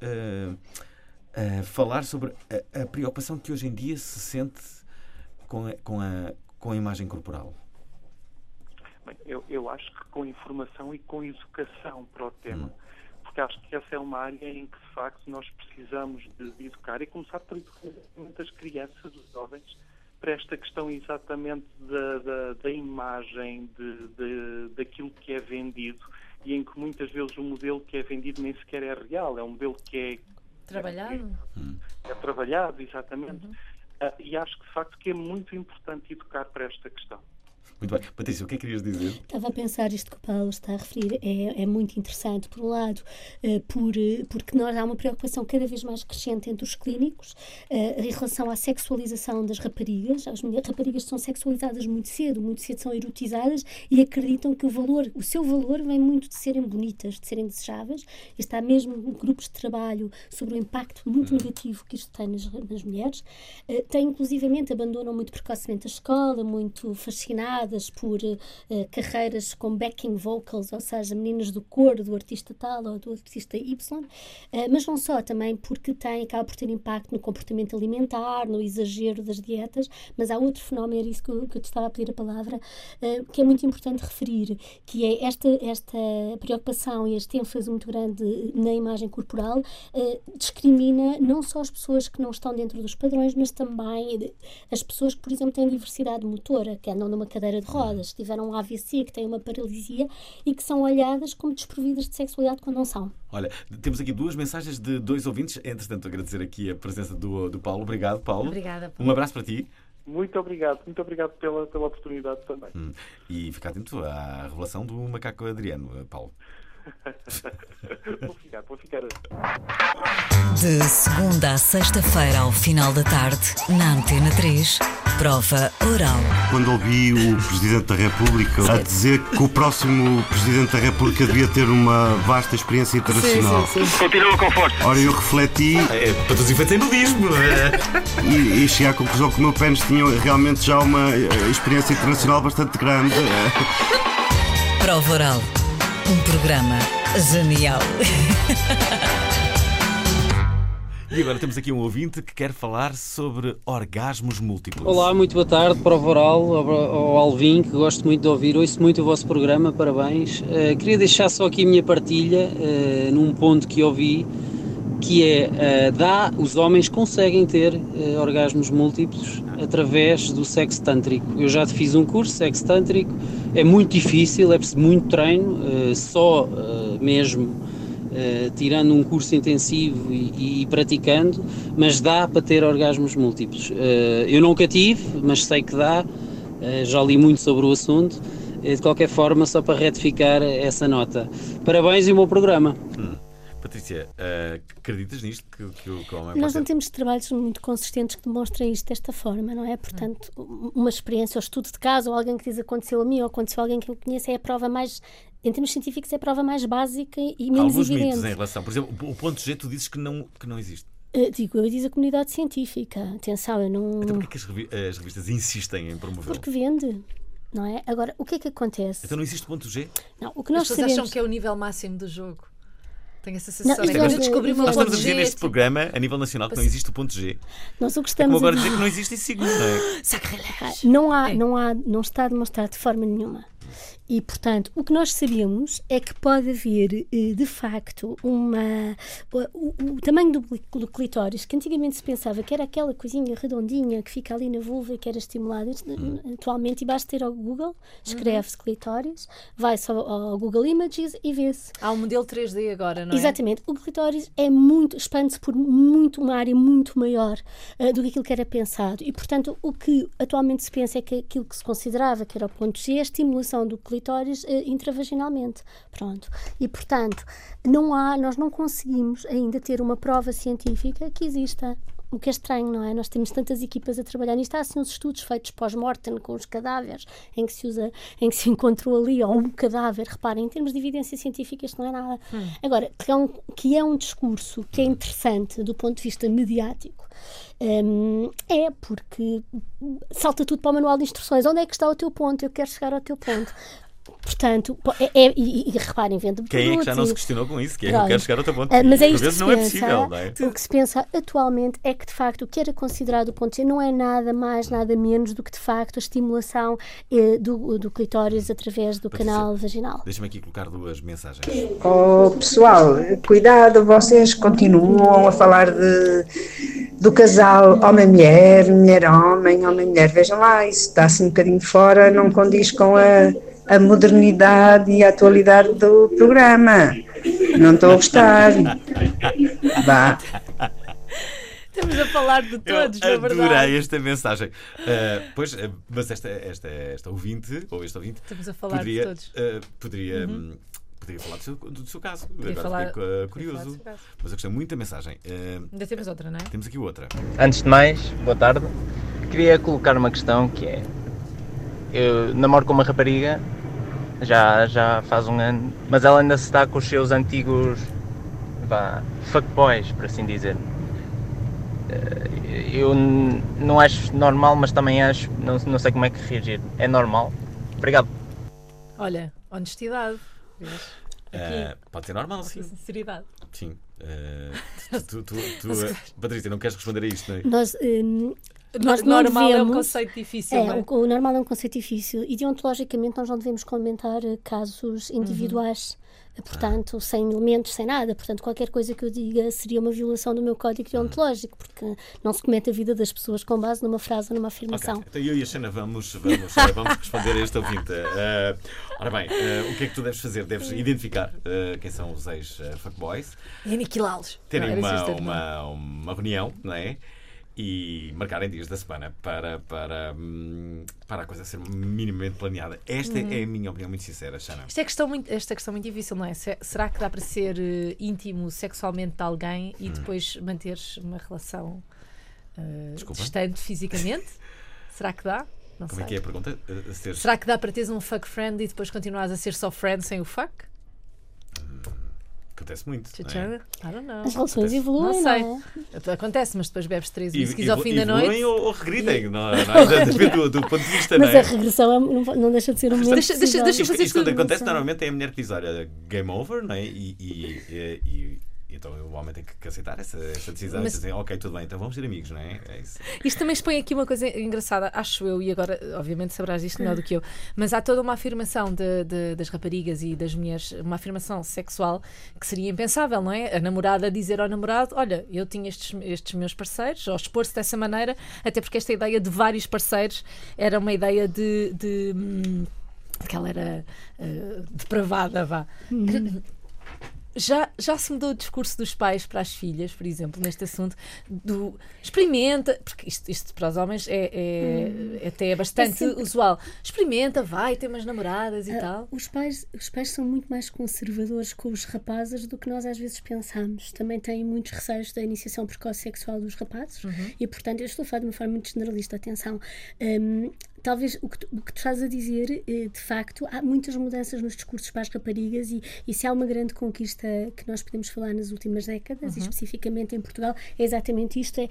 falar sobre a preocupação que hoje em dia se sente com a imagem corporal? Bem, eu acho que com informação e com educação para o tema. Porque acho que essa é uma área em que, de facto, nós precisamos de educar e começar por educar as crianças, os jovens, para esta questão exatamente da imagem, daquilo que é vendido e em que muitas vezes o modelo que é vendido nem sequer é real, é um modelo que é trabalhado. É trabalhado, exatamente. E acho que, de facto, que é muito importante educar para esta questão. Muito bem. Patrícia, o que é que querias dizer? Estava a pensar, isto que o Paulo está a referir é muito interessante, por um lado, porque há uma preocupação cada vez mais crescente entre os clínicos em relação à sexualização das raparigas. As raparigas são sexualizadas muito cedo são erotizadas e acreditam que o seu valor vem muito de serem bonitas, de serem desejáveis. E está mesmo grupos de trabalho sobre o impacto muito negativo que isto tem nas mulheres. Inclusivamente, abandonam muito precocemente a escola, muito fascinadas por carreiras com backing vocals, ou seja, meninas do coro, do artista tal ou do artista Y, mas não só, também porque acaba por ter impacto no comportamento alimentar, no exagero das dietas, mas há outro fenómeno, era isso que eu te estava a pedir a palavra, que é muito importante referir, que é esta preocupação e este ênfase muito grande na imagem corporal discrimina não só as pessoas que não estão dentro dos padrões, mas também as pessoas que, por exemplo, têm diversidade motora, que andam numa cadeira de rodas, tiveram um AVC, que têm uma paralisia e que são olhadas como desprovidas de sexualidade quando não são. Olha, temos aqui 2 mensagens de 2 ouvintes. Entretanto, agradecer aqui a presença do Paulo. Obrigado, Paulo. Obrigada, Paulo. Um abraço para ti. Muito obrigado pela oportunidade também. E fica atento à revelação do macaco Adriano, Paulo. Vou ficar. De segunda a sexta-feira, ao final da tarde, na Antena 3, prova oral. Quando ouvi o Presidente da República a dizer que o próximo Presidente da República devia ter uma vasta experiência internacional. Sim. Continua com força. Ora, eu refleti. Para todos os efeitos é nudismo. E cheguei à conclusão que o meu pênis tinha realmente já uma experiência internacional bastante grande. Prova oral. Um programa genial. E agora temos aqui um ouvinte que quer falar sobre orgasmos múltiplos. Olá, muito boa tarde, prova oral, ao Alvin, que gosto muito de ouvir, ouço muito o vosso programa, parabéns. Queria deixar só aqui a minha partilha num ponto que ouvi, que é, os homens conseguem ter orgasmos múltiplos através do sexo tântrico. Eu já fiz um curso de sexo tântrico, é muito difícil, é preciso muito treino, mesmo tirando um curso intensivo e praticando, mas dá para ter orgasmos múltiplos. Eu nunca tive, mas sei que dá, já li muito sobre o assunto. De qualquer forma, só para retificar essa nota. Parabéns e o meu programa. Patrícia, acreditas nisto? Que o homem Nós não temos trabalhos muito consistentes que demonstrem isto desta forma, não é? Portanto, uma experiência ou estudo de caso, ou alguém que diz aconteceu a mim ou aconteceu a alguém que eu conheço, é a prova mais, em termos científicos, é a prova mais básica e menos alguns evidente. mitos em relação, por exemplo, o ponto G, tu dizes que não existe. Eu diz a comunidade científica. Atenção, eu não... Então porquê que as revistas insistem em promovê-lo? Porque vende. Não é? Agora, o que é que acontece? Então não existe ponto G? Não, o que nós as pessoas sabemos... acham que é o nível máximo do jogo. Tenho essa sensação. Não, Quando eu descobri nós estamos a dizer neste programa, a nível nacional, que não existe o ponto G. Nós o que estamos agora dizer que não existe isso segundo, não é? Não está demonstrado de forma nenhuma. E, portanto, o que nós sabemos é que pode haver, de facto, o tamanho do clitóris, que antigamente se pensava que era aquela coisinha redondinha que fica ali na vulva e que era estimulada. Atualmente, e basta ter ao Google, escreve-se clitóris, vai-se ao Google Images e vê-se. Há um modelo 3D agora, não é? Exatamente. O clitóris expande-se por uma área muito maior do que aquilo que era pensado. E, portanto, o que atualmente se pensa é que aquilo que se considerava que era o ponto G é a estimulação do clitóris intravaginalmente. Pronto. E, portanto, nós não conseguimos ainda ter uma prova científica que exista. O que é estranho, não é? Nós temos tantas equipas a trabalhar nisto. Há assim uns estudos feitos pós-mortem com os cadáveres em que se encontrou ali ou um cadáver. Reparem, em termos de evidência científica isto não é nada. Agora, que é um discurso que é interessante do ponto de vista mediático, é porque salta tudo para o manual de instruções. Onde é que está o teu ponto? Eu quero chegar ao teu ponto. Portanto, e reparem, vende produtos. Quem é que já não se questionou com isso? Quem é que quer chegar ao teu ponto? Mas é isto Por vezes não é possível, não é? O que se pensa atualmente é que, de facto, o que era considerado o ponto G não é nada mais, nada menos do que, de facto, a estimulação do clitóris através do canal vaginal. Deixa-me aqui colocar duas mensagens. Oh, pessoal, cuidado, vocês continuam a falar do casal homem-mulher, mulher-homem, homem-mulher. Vejam lá, isso está-se um bocadinho fora, não condiz com a modernidade e a atualidade do programa. Não estou a gostar. Vá. Estamos a falar de todos, na verdade. Adorei esta mensagem. Mas esta ouvinte, ou este ouvinte, estamos a falar de todos. Poderia falar do seu caso. Agora fiquei curioso. Mas eu gostei muito da mensagem. Ainda temos outra, não é? Temos aqui outra. Antes de mais, boa tarde. Queria colocar uma questão que é: eu namoro com uma rapariga já faz um ano, mas ela ainda se está com os seus antigos fuckboys, por assim dizer. Eu não acho normal, mas também acho, não sei como é que reagir. É normal? Obrigado. Olha, honestidade. Pode ser normal, sim. Sinceridade. Sim. Patrícia, não queres responder a isto, não é? Nós não normal devemos, é um conceito difícil. Não é? O normal é um conceito difícil e deontologicamente nós não devemos comentar casos individuais, portanto, sem elementos, sem nada. Portanto, qualquer coisa que eu diga seria uma violação do meu código deontológico, porque não se comete a vida das pessoas com base numa frase ou numa afirmação. Okay. Então eu e a Xana vamos responder a este ouvinte. Ora bem, o que é que tu deves fazer? Deves identificar quem são os ex-fuckboys e aniquilá-los. Terem uma reunião, não é? e marcarem dias da semana para a coisa ser minimamente planeada. Esta é a minha opinião muito sincera, Xana. Esta questão muito difícil, não é? Será que dá para ser íntimo sexualmente de alguém e depois manteres uma relação distante fisicamente? Será que dá? Não Como sei. é que é a pergunta? Será que dá para teres um fuck friend e depois continuares a ser só friend sem o fuck? Acontece muito. I don't know. As relações evoluem, não sei. não é? Acontece, mas depois bebes 3 whiskies ao fim da noite. Evoluem ou regridem, não é? Depende do ponto de vista, Mas não é? a regressão não deixa de ser um momento. Deixa eu fazer Isto quando acontece, normalmente é a mulher que diz: olha, game over, não é? E então o homem tem que aceitar essa decisão e dizer: ok, tudo bem, então vamos ser amigos, não é? É isso. Isto também expõe aqui uma coisa engraçada, acho eu, e agora obviamente sabrás disto melhor do que eu, mas há toda uma afirmação das raparigas e das mulheres, uma afirmação sexual que seria impensável, não é? A namorada dizer ao namorado: olha, eu tinha estes meus parceiros, ou expor-se dessa maneira, até porque esta ideia de vários parceiros era uma ideia de que ela era depravada, vá. Já se mudou o discurso dos pais para as filhas, por exemplo, neste assunto do experimenta, porque isto para os homens até bastante usual. Experimenta, vai, tem umas namoradas e tal. Os pais são muito mais conservadores com os rapazes do que nós às vezes pensamos. Também têm muitos receios da iniciação precoce sexual dos rapazes e, portanto, eu estou a falar de uma forma muito generalista, atenção. Talvez o que tu estás a dizer, de facto, há muitas mudanças nos discursos para as raparigas e se há uma grande conquista que nós podemos falar nas últimas décadas, e especificamente em Portugal, é exatamente isto, é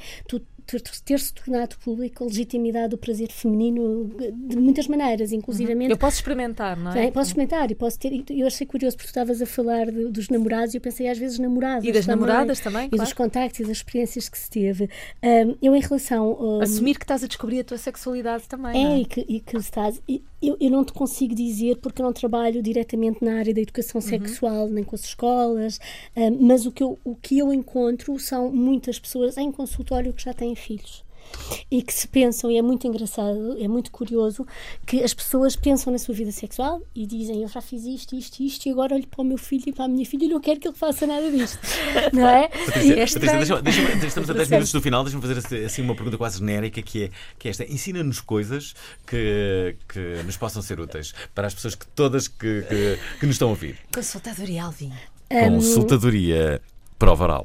ter-se tornado público a legitimidade do prazer feminino de muitas maneiras, inclusivamente. Eu posso experimentar, não é? Posso experimentar e posso ter. Eu achei curioso porque tu estavas a falar dos namorados e eu pensei às vezes namoradas. E das namoradas também, e claro. dos contactos e das experiências que se teve. Eu em relação... assumir que estás a descobrir a tua sexualidade também, não é? E que estás... Eu não te consigo dizer porque eu não trabalho diretamente na área da educação sexual, nem com as escolas, mas o que eu encontro são muitas pessoas em consultório que já têm filhos. E que se pensam, e é muito engraçado, é muito curioso, que as pessoas pensam na sua vida sexual e dizem: eu já fiz isto, e agora olho para o meu filho e para a minha filha e não quero que ele faça nada disto. Não é? Estamos a 10 minutos do final, deixa-me fazer assim uma pergunta quase genérica, que é esta: ensina-nos coisas que nos possam ser úteis para as pessoas que nos estão a ouvir. Consultadoria Alvin. Consultadoria prova oral.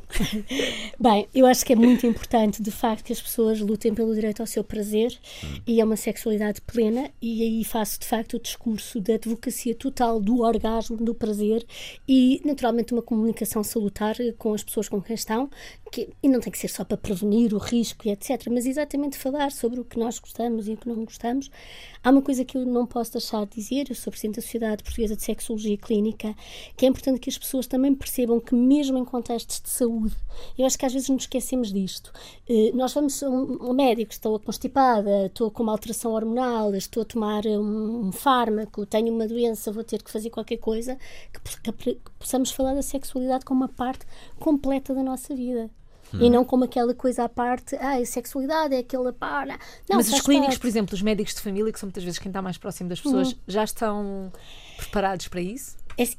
Bem, eu acho que é muito importante, de facto, que as pessoas lutem pelo direito ao seu prazer e a uma sexualidade plena, e aí faço, de facto, o discurso da advocacia total do orgasmo, do prazer e, naturalmente, uma comunicação salutar com as pessoas com quem estão, e não tem que ser só para prevenir o risco e etc, mas exatamente falar sobre o que nós gostamos e o que não gostamos. Há uma coisa que eu não posso deixar de dizer, eu sou presidente da Sociedade Portuguesa de Sexologia Clínica, que é importante que as pessoas também percebam que mesmo em contextos de saúde, eu acho que às vezes nos esquecemos disto. Nós vamos ao médico, estou constipada, estou com uma alteração hormonal, estou a tomar um fármaco, tenho uma doença, vou ter que fazer qualquer coisa, que possamos falar da sexualidade como uma parte completa da nossa vida. E não como aquela coisa à parte, a sexualidade é aquela para. Não, mas os clínicos, por exemplo, os médicos de família, que são muitas vezes quem está mais próximo das pessoas, já estão preparados para isso?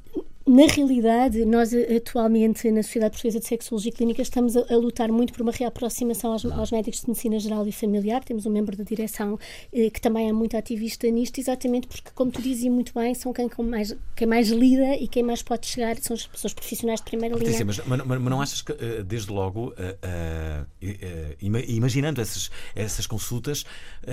Na realidade, nós atualmente na Sociedade Portuguesa de Sexologia Clínica estamos a lutar muito por uma reaproximação aos médicos de medicina geral e familiar. Temos um membro da direção que também é muito ativista nisto, exatamente porque, como tu dizia muito bem, são quem mais lida e quem mais pode chegar, são as pessoas profissionais de primeira linha. Sim, mas não achas que, desde logo, imaginando essas consultas,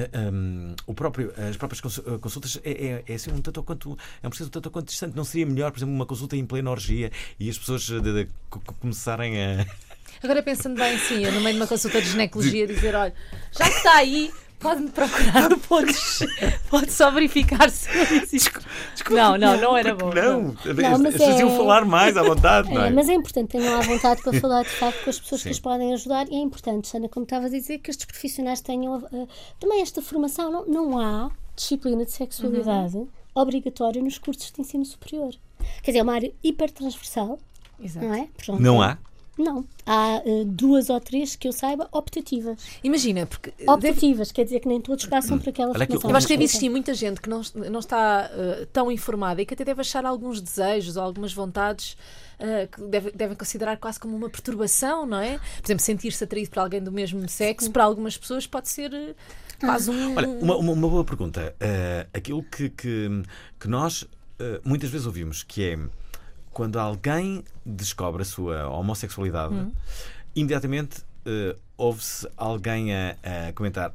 as próprias consultas é assim, um processo tanto quanto distante? Não seria melhor, por exemplo, uma consulta em plena orgia e as pessoas começarem a... Agora pensando bem, sim, eu no meio de uma consulta de ginecologia dizer: olha, já que está aí, pode-me procurar depois, pode só verificar se eu disse. Não era bom. Não, as pessoas iam falar mais à vontade, não é? Mas é importante, tenham à vontade para falar de facto com as pessoas que as podem ajudar, e é importante, Sana, como estavas a dizer, que estes profissionais tenham também esta formação. Não há disciplina de sexualidade obrigatória nos cursos de ensino superior. Quer dizer, é uma área hipertransversal. Exato. Não é? Pronto. Não há? Não. Há 2 ou 3 que eu saiba optativas. Imagina, porque... Optativas, quer dizer que nem todos passam por aquela formação. Eu acho que deve existir muita gente que não está tão informada e que até deve achar alguns desejos ou algumas vontades que devem considerar quase como uma perturbação, não é? Por exemplo, sentir-se atraído por alguém do mesmo sexo, para algumas pessoas pode ser quase um... Olha, uma boa pergunta. Aquilo que nós muitas vezes ouvimos, que é quando alguém descobre a sua homossexualidade, imediatamente ouve-se alguém a comentar: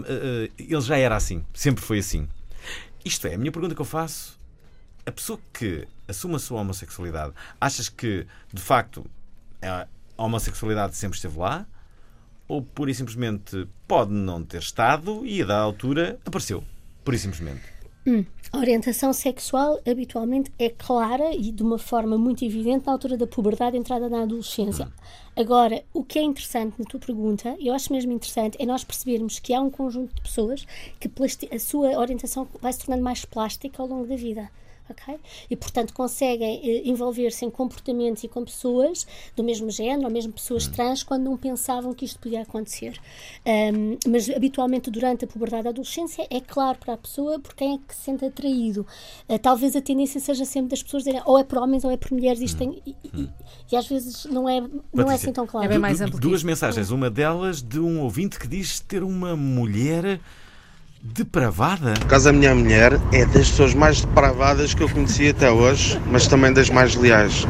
ele já era assim, sempre foi assim. Isto é, a minha pergunta que eu faço: a pessoa que assume a sua homossexualidade, achas que, de facto, a homossexualidade sempre esteve lá? Ou, pura e simplesmente, pode não ter estado e, a da altura, apareceu? Pura e simplesmente. A orientação sexual habitualmente é clara e de uma forma muito evidente na altura da puberdade, entrada na adolescência. Agora, o que é interessante na tua pergunta, eu acho mesmo interessante, é nós percebermos que há um conjunto de pessoas que a sua orientação vai se tornando mais plástica ao longo da vida. Okay? E, portanto, conseguem envolver-se em comportamentos e com pessoas do mesmo género, ou mesmo pessoas trans, quando não pensavam que isto podia acontecer. Mas, habitualmente, durante a puberdade e a adolescência, é claro para a pessoa por quem é que se sente atraído. Talvez a tendência seja sempre das pessoas dizerem ou é por homens ou é por mulheres. Isto tem, e às vezes não é assim tão claro. É bem mais amplo. Duas mensagens. Uma delas de um ouvinte que diz ter uma mulher... depravada? Por causa da minha mulher, é das pessoas mais depravadas que eu conheci até hoje, mas também das mais leais.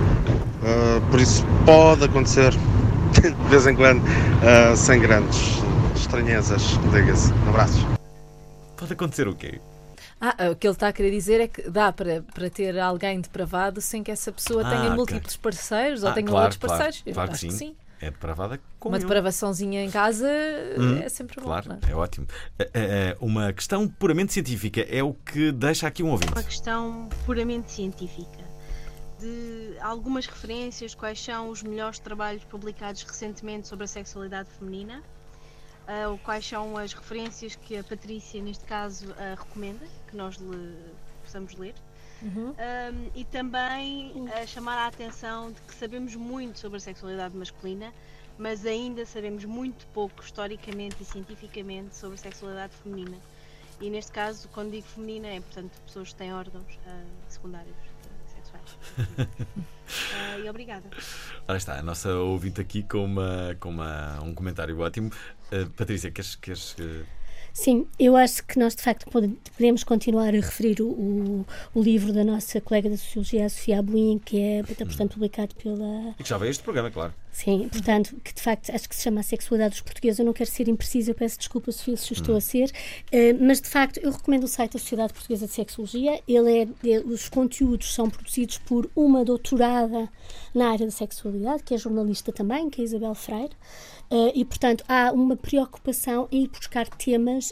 Por isso pode acontecer, de vez em quando, sem grandes estranhezas, diga-se. Um abraço. Pode acontecer o quê? O que ele está a querer dizer é que dá para ter alguém depravado sem que essa pessoa tenha múltiplos parceiros ou tenha outros parceiros. Claro que sim. É depravada com uma depravaçãozinha em casa é sempre bom. Claro, é ótimo. Uma questão puramente científica é o que deixa aqui um ouvinte. Uma questão puramente científica. De algumas referências, quais são os melhores trabalhos publicados recentemente sobre a sexualidade feminina? Ou quais são as referências que a Patrícia, neste caso, recomenda, que nós possamos ler? E também chamar a atenção de que sabemos muito sobre a sexualidade masculina, mas ainda sabemos muito pouco historicamente e cientificamente sobre a sexualidade feminina. E neste caso, quando digo feminina, é portanto pessoas que têm órgãos secundários sexuais. E obrigada. Ora está, a nossa ouvinte aqui com um comentário ótimo. Patrícia, queres Sim, eu acho que nós de facto podemos continuar a referir o livro da nossa colega da Sociologia, a Sofia Abuin, que é, portanto, publicado pela... E que já veio este programa, claro. Sim, portanto, que de facto acho que se chama A Sexualidade dos Portugueses. Eu não quero ser imprecisa, eu peço desculpa, Sofia, se estou a ser, mas de facto eu recomendo o site da Sociedade Portuguesa de Sexologia. Os conteúdos são produzidos por uma doutorada na área da sexualidade, que é jornalista também, que é a Isabel Freire. E, portanto, há uma preocupação em ir buscar temas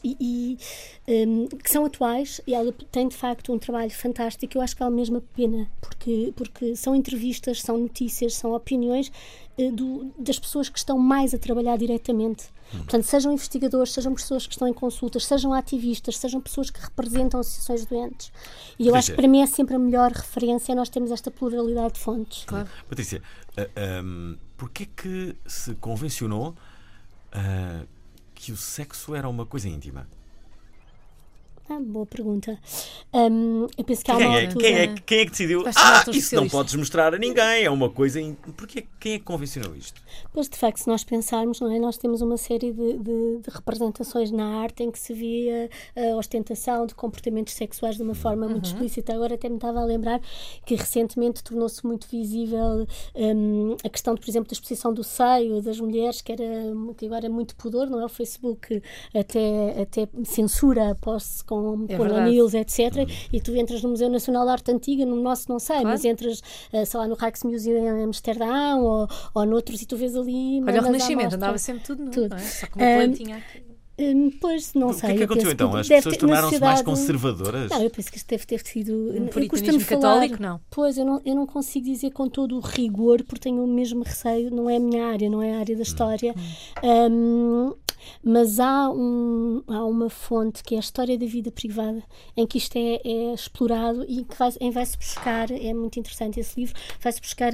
que são atuais, e ela tem, de facto, um trabalho fantástico. Eu acho que vale mesmo a pena, porque são entrevistas, são notícias, são opiniões das pessoas que estão mais a trabalhar diretamente. Portanto, sejam investigadores, sejam pessoas que estão em consultas, sejam ativistas, sejam pessoas que representam associações de doentes. E eu acho que para mim é sempre a melhor referência nós temos esta pluralidade de fontes. Claro. Patrícia, porquê que se convencionou que o sexo era uma coisa íntima? Boa pergunta. Eu penso que há uma altura... Quem é que decidiu? Isso não podes mostrar a ninguém, é uma coisa... Porquê? Quem é que convencionou isto? Pois, de facto, se nós pensarmos, não é? Nós temos uma série de representações na arte em que se via a ostentação de comportamentos sexuais de uma forma muito explícita. Agora até me estava a lembrar que recentemente tornou-se muito visível a questão, por exemplo, da exposição do seio das mulheres, que agora é muito pudor, não é? O Facebook até censura a posse com anil, etc. E tu entras no Museu Nacional de Arte Antiga, no nosso não sei, mas entras, sei lá, no Rijksmuseum em Amsterdão ou noutros, e tu vês ali... Olha, o Renascimento andava sempre tudo. Não é? Só com uma plantinha aqui. Pois, não sei. O que é que aconteceu então? As pessoas tornaram-se mais conservadoras? Não, eu penso que isto deve ter sido... Um puritanismo católico, não? Pois, eu não consigo dizer com todo o rigor, porque tenho o mesmo receio, não é a minha área, não é a área da história. Mas há uma fonte que é a história da vida privada, em que isto é explorado e que vai-se buscar, é muito interessante esse livro, vai-se buscar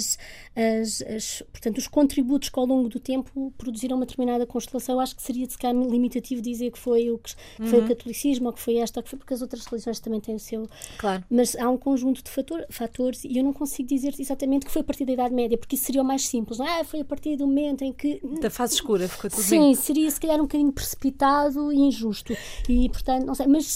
portanto, os contributos que ao longo do tempo produziram uma determinada constelação. Eu acho que seria de cá limitativo dizer que foi o catolicismo, ou que foi esta, ou que foi, porque as outras religiões também têm o seu. Claro. Mas há um conjunto de fatores e eu não consigo dizer exatamente que foi a partir da Idade Média, porque isso seria o mais simples. Não é? Foi a partir do momento em que... Da fase escura, ficou tudo Sim, bem. seria se calhar um bocadinho precipitado e injusto. E, portanto, não sei, mas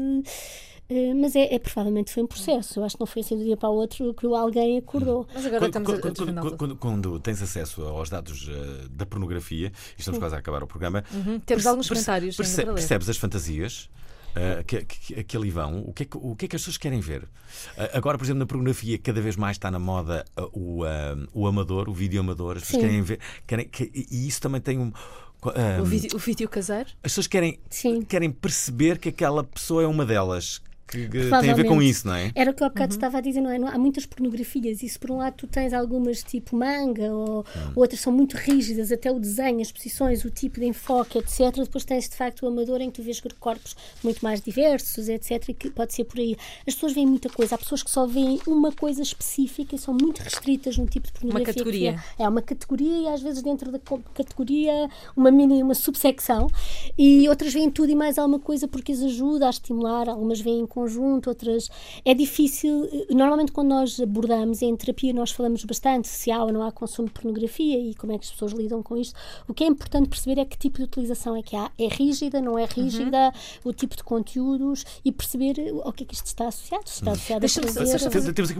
provavelmente foi um processo. Eu acho que não foi assim do dia para o outro que alguém acordou. Mas agora quando tens acesso aos dados da pornografia, e estamos quase a acabar o programa, temos alguns comentários. Percebes as fantasias que ali vão? O que é que as pessoas querem ver? Agora, por exemplo, na pornografia cada vez mais está na moda o amador, o vídeo amador. As pessoas querem ver, e isso também tem o vídeo caseiro? As pessoas querem perceber que aquela pessoa é uma delas, que tem a ver com isso, não é? Era o que eu há bocado estava a dizer, não é? Há muitas pornografias e se por um lado tu tens algumas tipo manga ou outras são muito rígidas, até o desenho, as posições, o tipo de enfoque, etc. Depois tens de facto o amador em que tu vês corpos muito mais diversos, etc. E que pode ser por aí. As pessoas veem muita coisa. Há pessoas que só veem uma coisa específica e são muito restritas num tipo de pornografia. Uma categoria. É uma categoria e às vezes dentro da categoria uma subsecção, e outras veem tudo e mais alguma coisa porque as ajuda a estimular. Algumas veem conjunto, outras... É difícil, normalmente quando nós abordamos em terapia nós falamos bastante se há ou não há consumo de pornografia e como é que as pessoas lidam com isto. O que é importante perceber é que tipo de utilização é que há. É rígida, não é rígida, o tipo de conteúdos e perceber ao que é que isto está associado. Se está associado a temos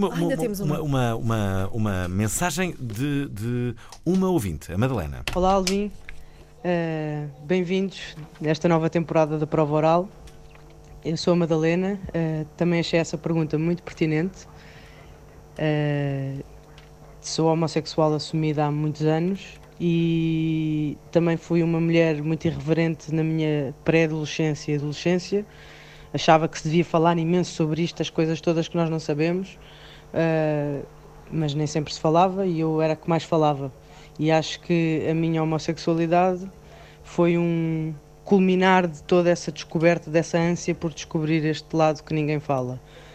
aqui uma mensagem de uma ouvinte, a Madalena. Olá, Alvin. Bem-vindos nesta nova temporada da Prova Oral. Eu sou a Madalena, também achei essa pergunta muito pertinente. Sou homossexual assumida há muitos anos e também fui uma mulher muito irreverente na minha pré-adolescência e adolescência. Achava que se devia falar imenso sobre isto, as coisas todas que nós não sabemos, mas nem sempre se falava e eu era a que mais falava. E acho que a minha homossexualidade foi um culminar de toda essa descoberta, dessa ânsia por descobrir este lado que ninguém fala.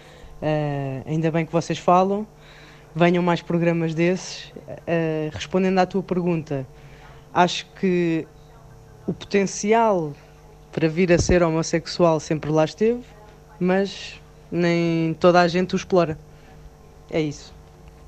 Ainda bem que vocês falam, venham mais programas desses. Respondendo à tua pergunta, acho que o potencial para vir a ser homossexual sempre lá esteve, mas nem toda a gente o explora. É isso.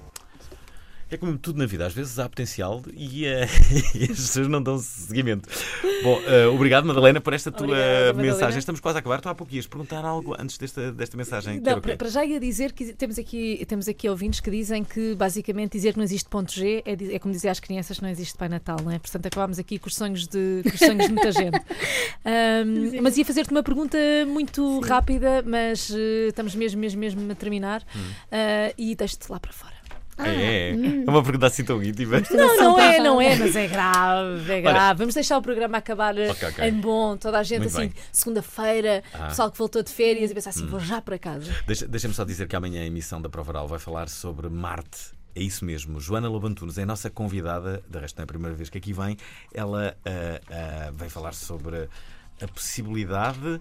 É como tudo na vida, às vezes há potencial e as pessoas não dão seguimento. Bom, obrigado, Madalena, por esta tua mensagem. Madalena. Estamos quase a acabar. Tu há pouco ias perguntar algo antes desta mensagem. Não, para já ia dizer que temos aqui ouvintes que dizem que basicamente dizer que não existe ponto G é como dizer às crianças que não existe Pai Natal, não é? Portanto, acabámos aqui com os sonhos de muita gente. Mas ia fazer-te uma pergunta muito rápida, mas estamos mesmo a terminar e deixo-te lá para fora. É uma pergunta assim tão íntima. Não é, mas é grave. Olha, vamos deixar o programa acabar em bom, toda a gente muito assim, segunda-feira, pessoal que voltou de férias e pensar assim, vou já para casa. Deixa-me só dizer que amanhã a emissão da Prova Oral vai falar sobre Marte. É isso mesmo. Joana Lobo Antunes é a nossa convidada, de resto não é a primeira vez que aqui vem. Ela vai falar sobre a possibilidade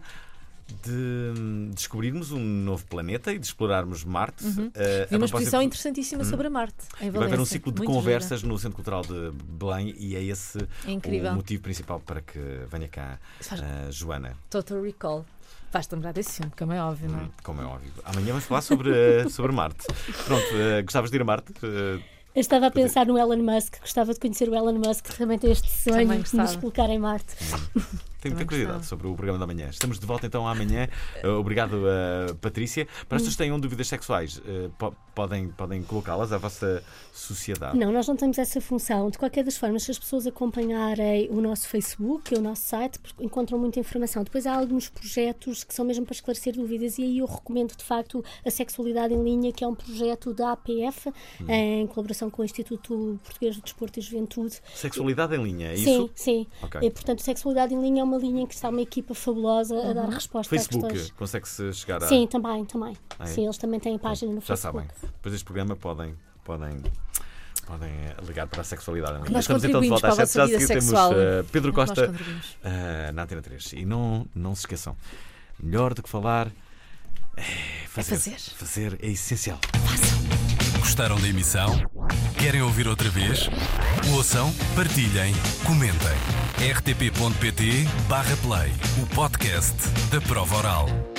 de descobrirmos um novo planeta e de explorarmos Marte. Vi uma exposição interessantíssima sobre Marte em Valência. Vai haver um ciclo de conversas no Centro Cultural de Belém e é esse o motivo principal para que venha cá Joana. Total Recall. Faz-te lembrar desse filme, como é óbvio, não é? Como é óbvio. Amanhã vamos falar sobre Marte. Pronto, gostavas de ir a Marte? Eu estava a pensar no Elon Musk, gostava de conhecer o Elon Musk, que também tem este sonho de nos colocar em Marte. Tenho muita curiosidade sobre o programa da manhã. Estamos de volta então amanhã. Obrigado, Patrícia. Para as pessoas que tenham dúvidas sexuais, podem colocá-las à vossa sociedade? Não, nós não temos essa função. De qualquer das formas, se as pessoas acompanharem o nosso Facebook, o nosso site, encontram muita informação. Depois há alguns projetos que são mesmo para esclarecer dúvidas e aí eu recomendo de facto a Sexualidade em Linha, que é um projeto da APF, em colaboração com o Instituto Português do Desporto e Juventude. Sexualidade em Linha, é isso? Sim. Okay. E, portanto, Sexualidade em Linha é uma linha em que está uma equipa fabulosa a dar resposta Facebook, às questões. consegue-se chegar a... Sim, também. Sim, eles também têm página no Já Facebook. sabem. Depois deste programa podem Podem ligar para a sexualidade. Nós Estamos então de contribuímos volta às para a 7. Já a vossa seguir vida temos sexual. Pedro Nós Costa contribuímos. na Antena 3. E não se esqueçam, melhor do que falar é fazer. Fazer é essencial. Gostaram da emissão? Querem ouvir outra vez? Ouçam, partilhem, comentem. rtp.pt/play, o podcast da Prova Oral.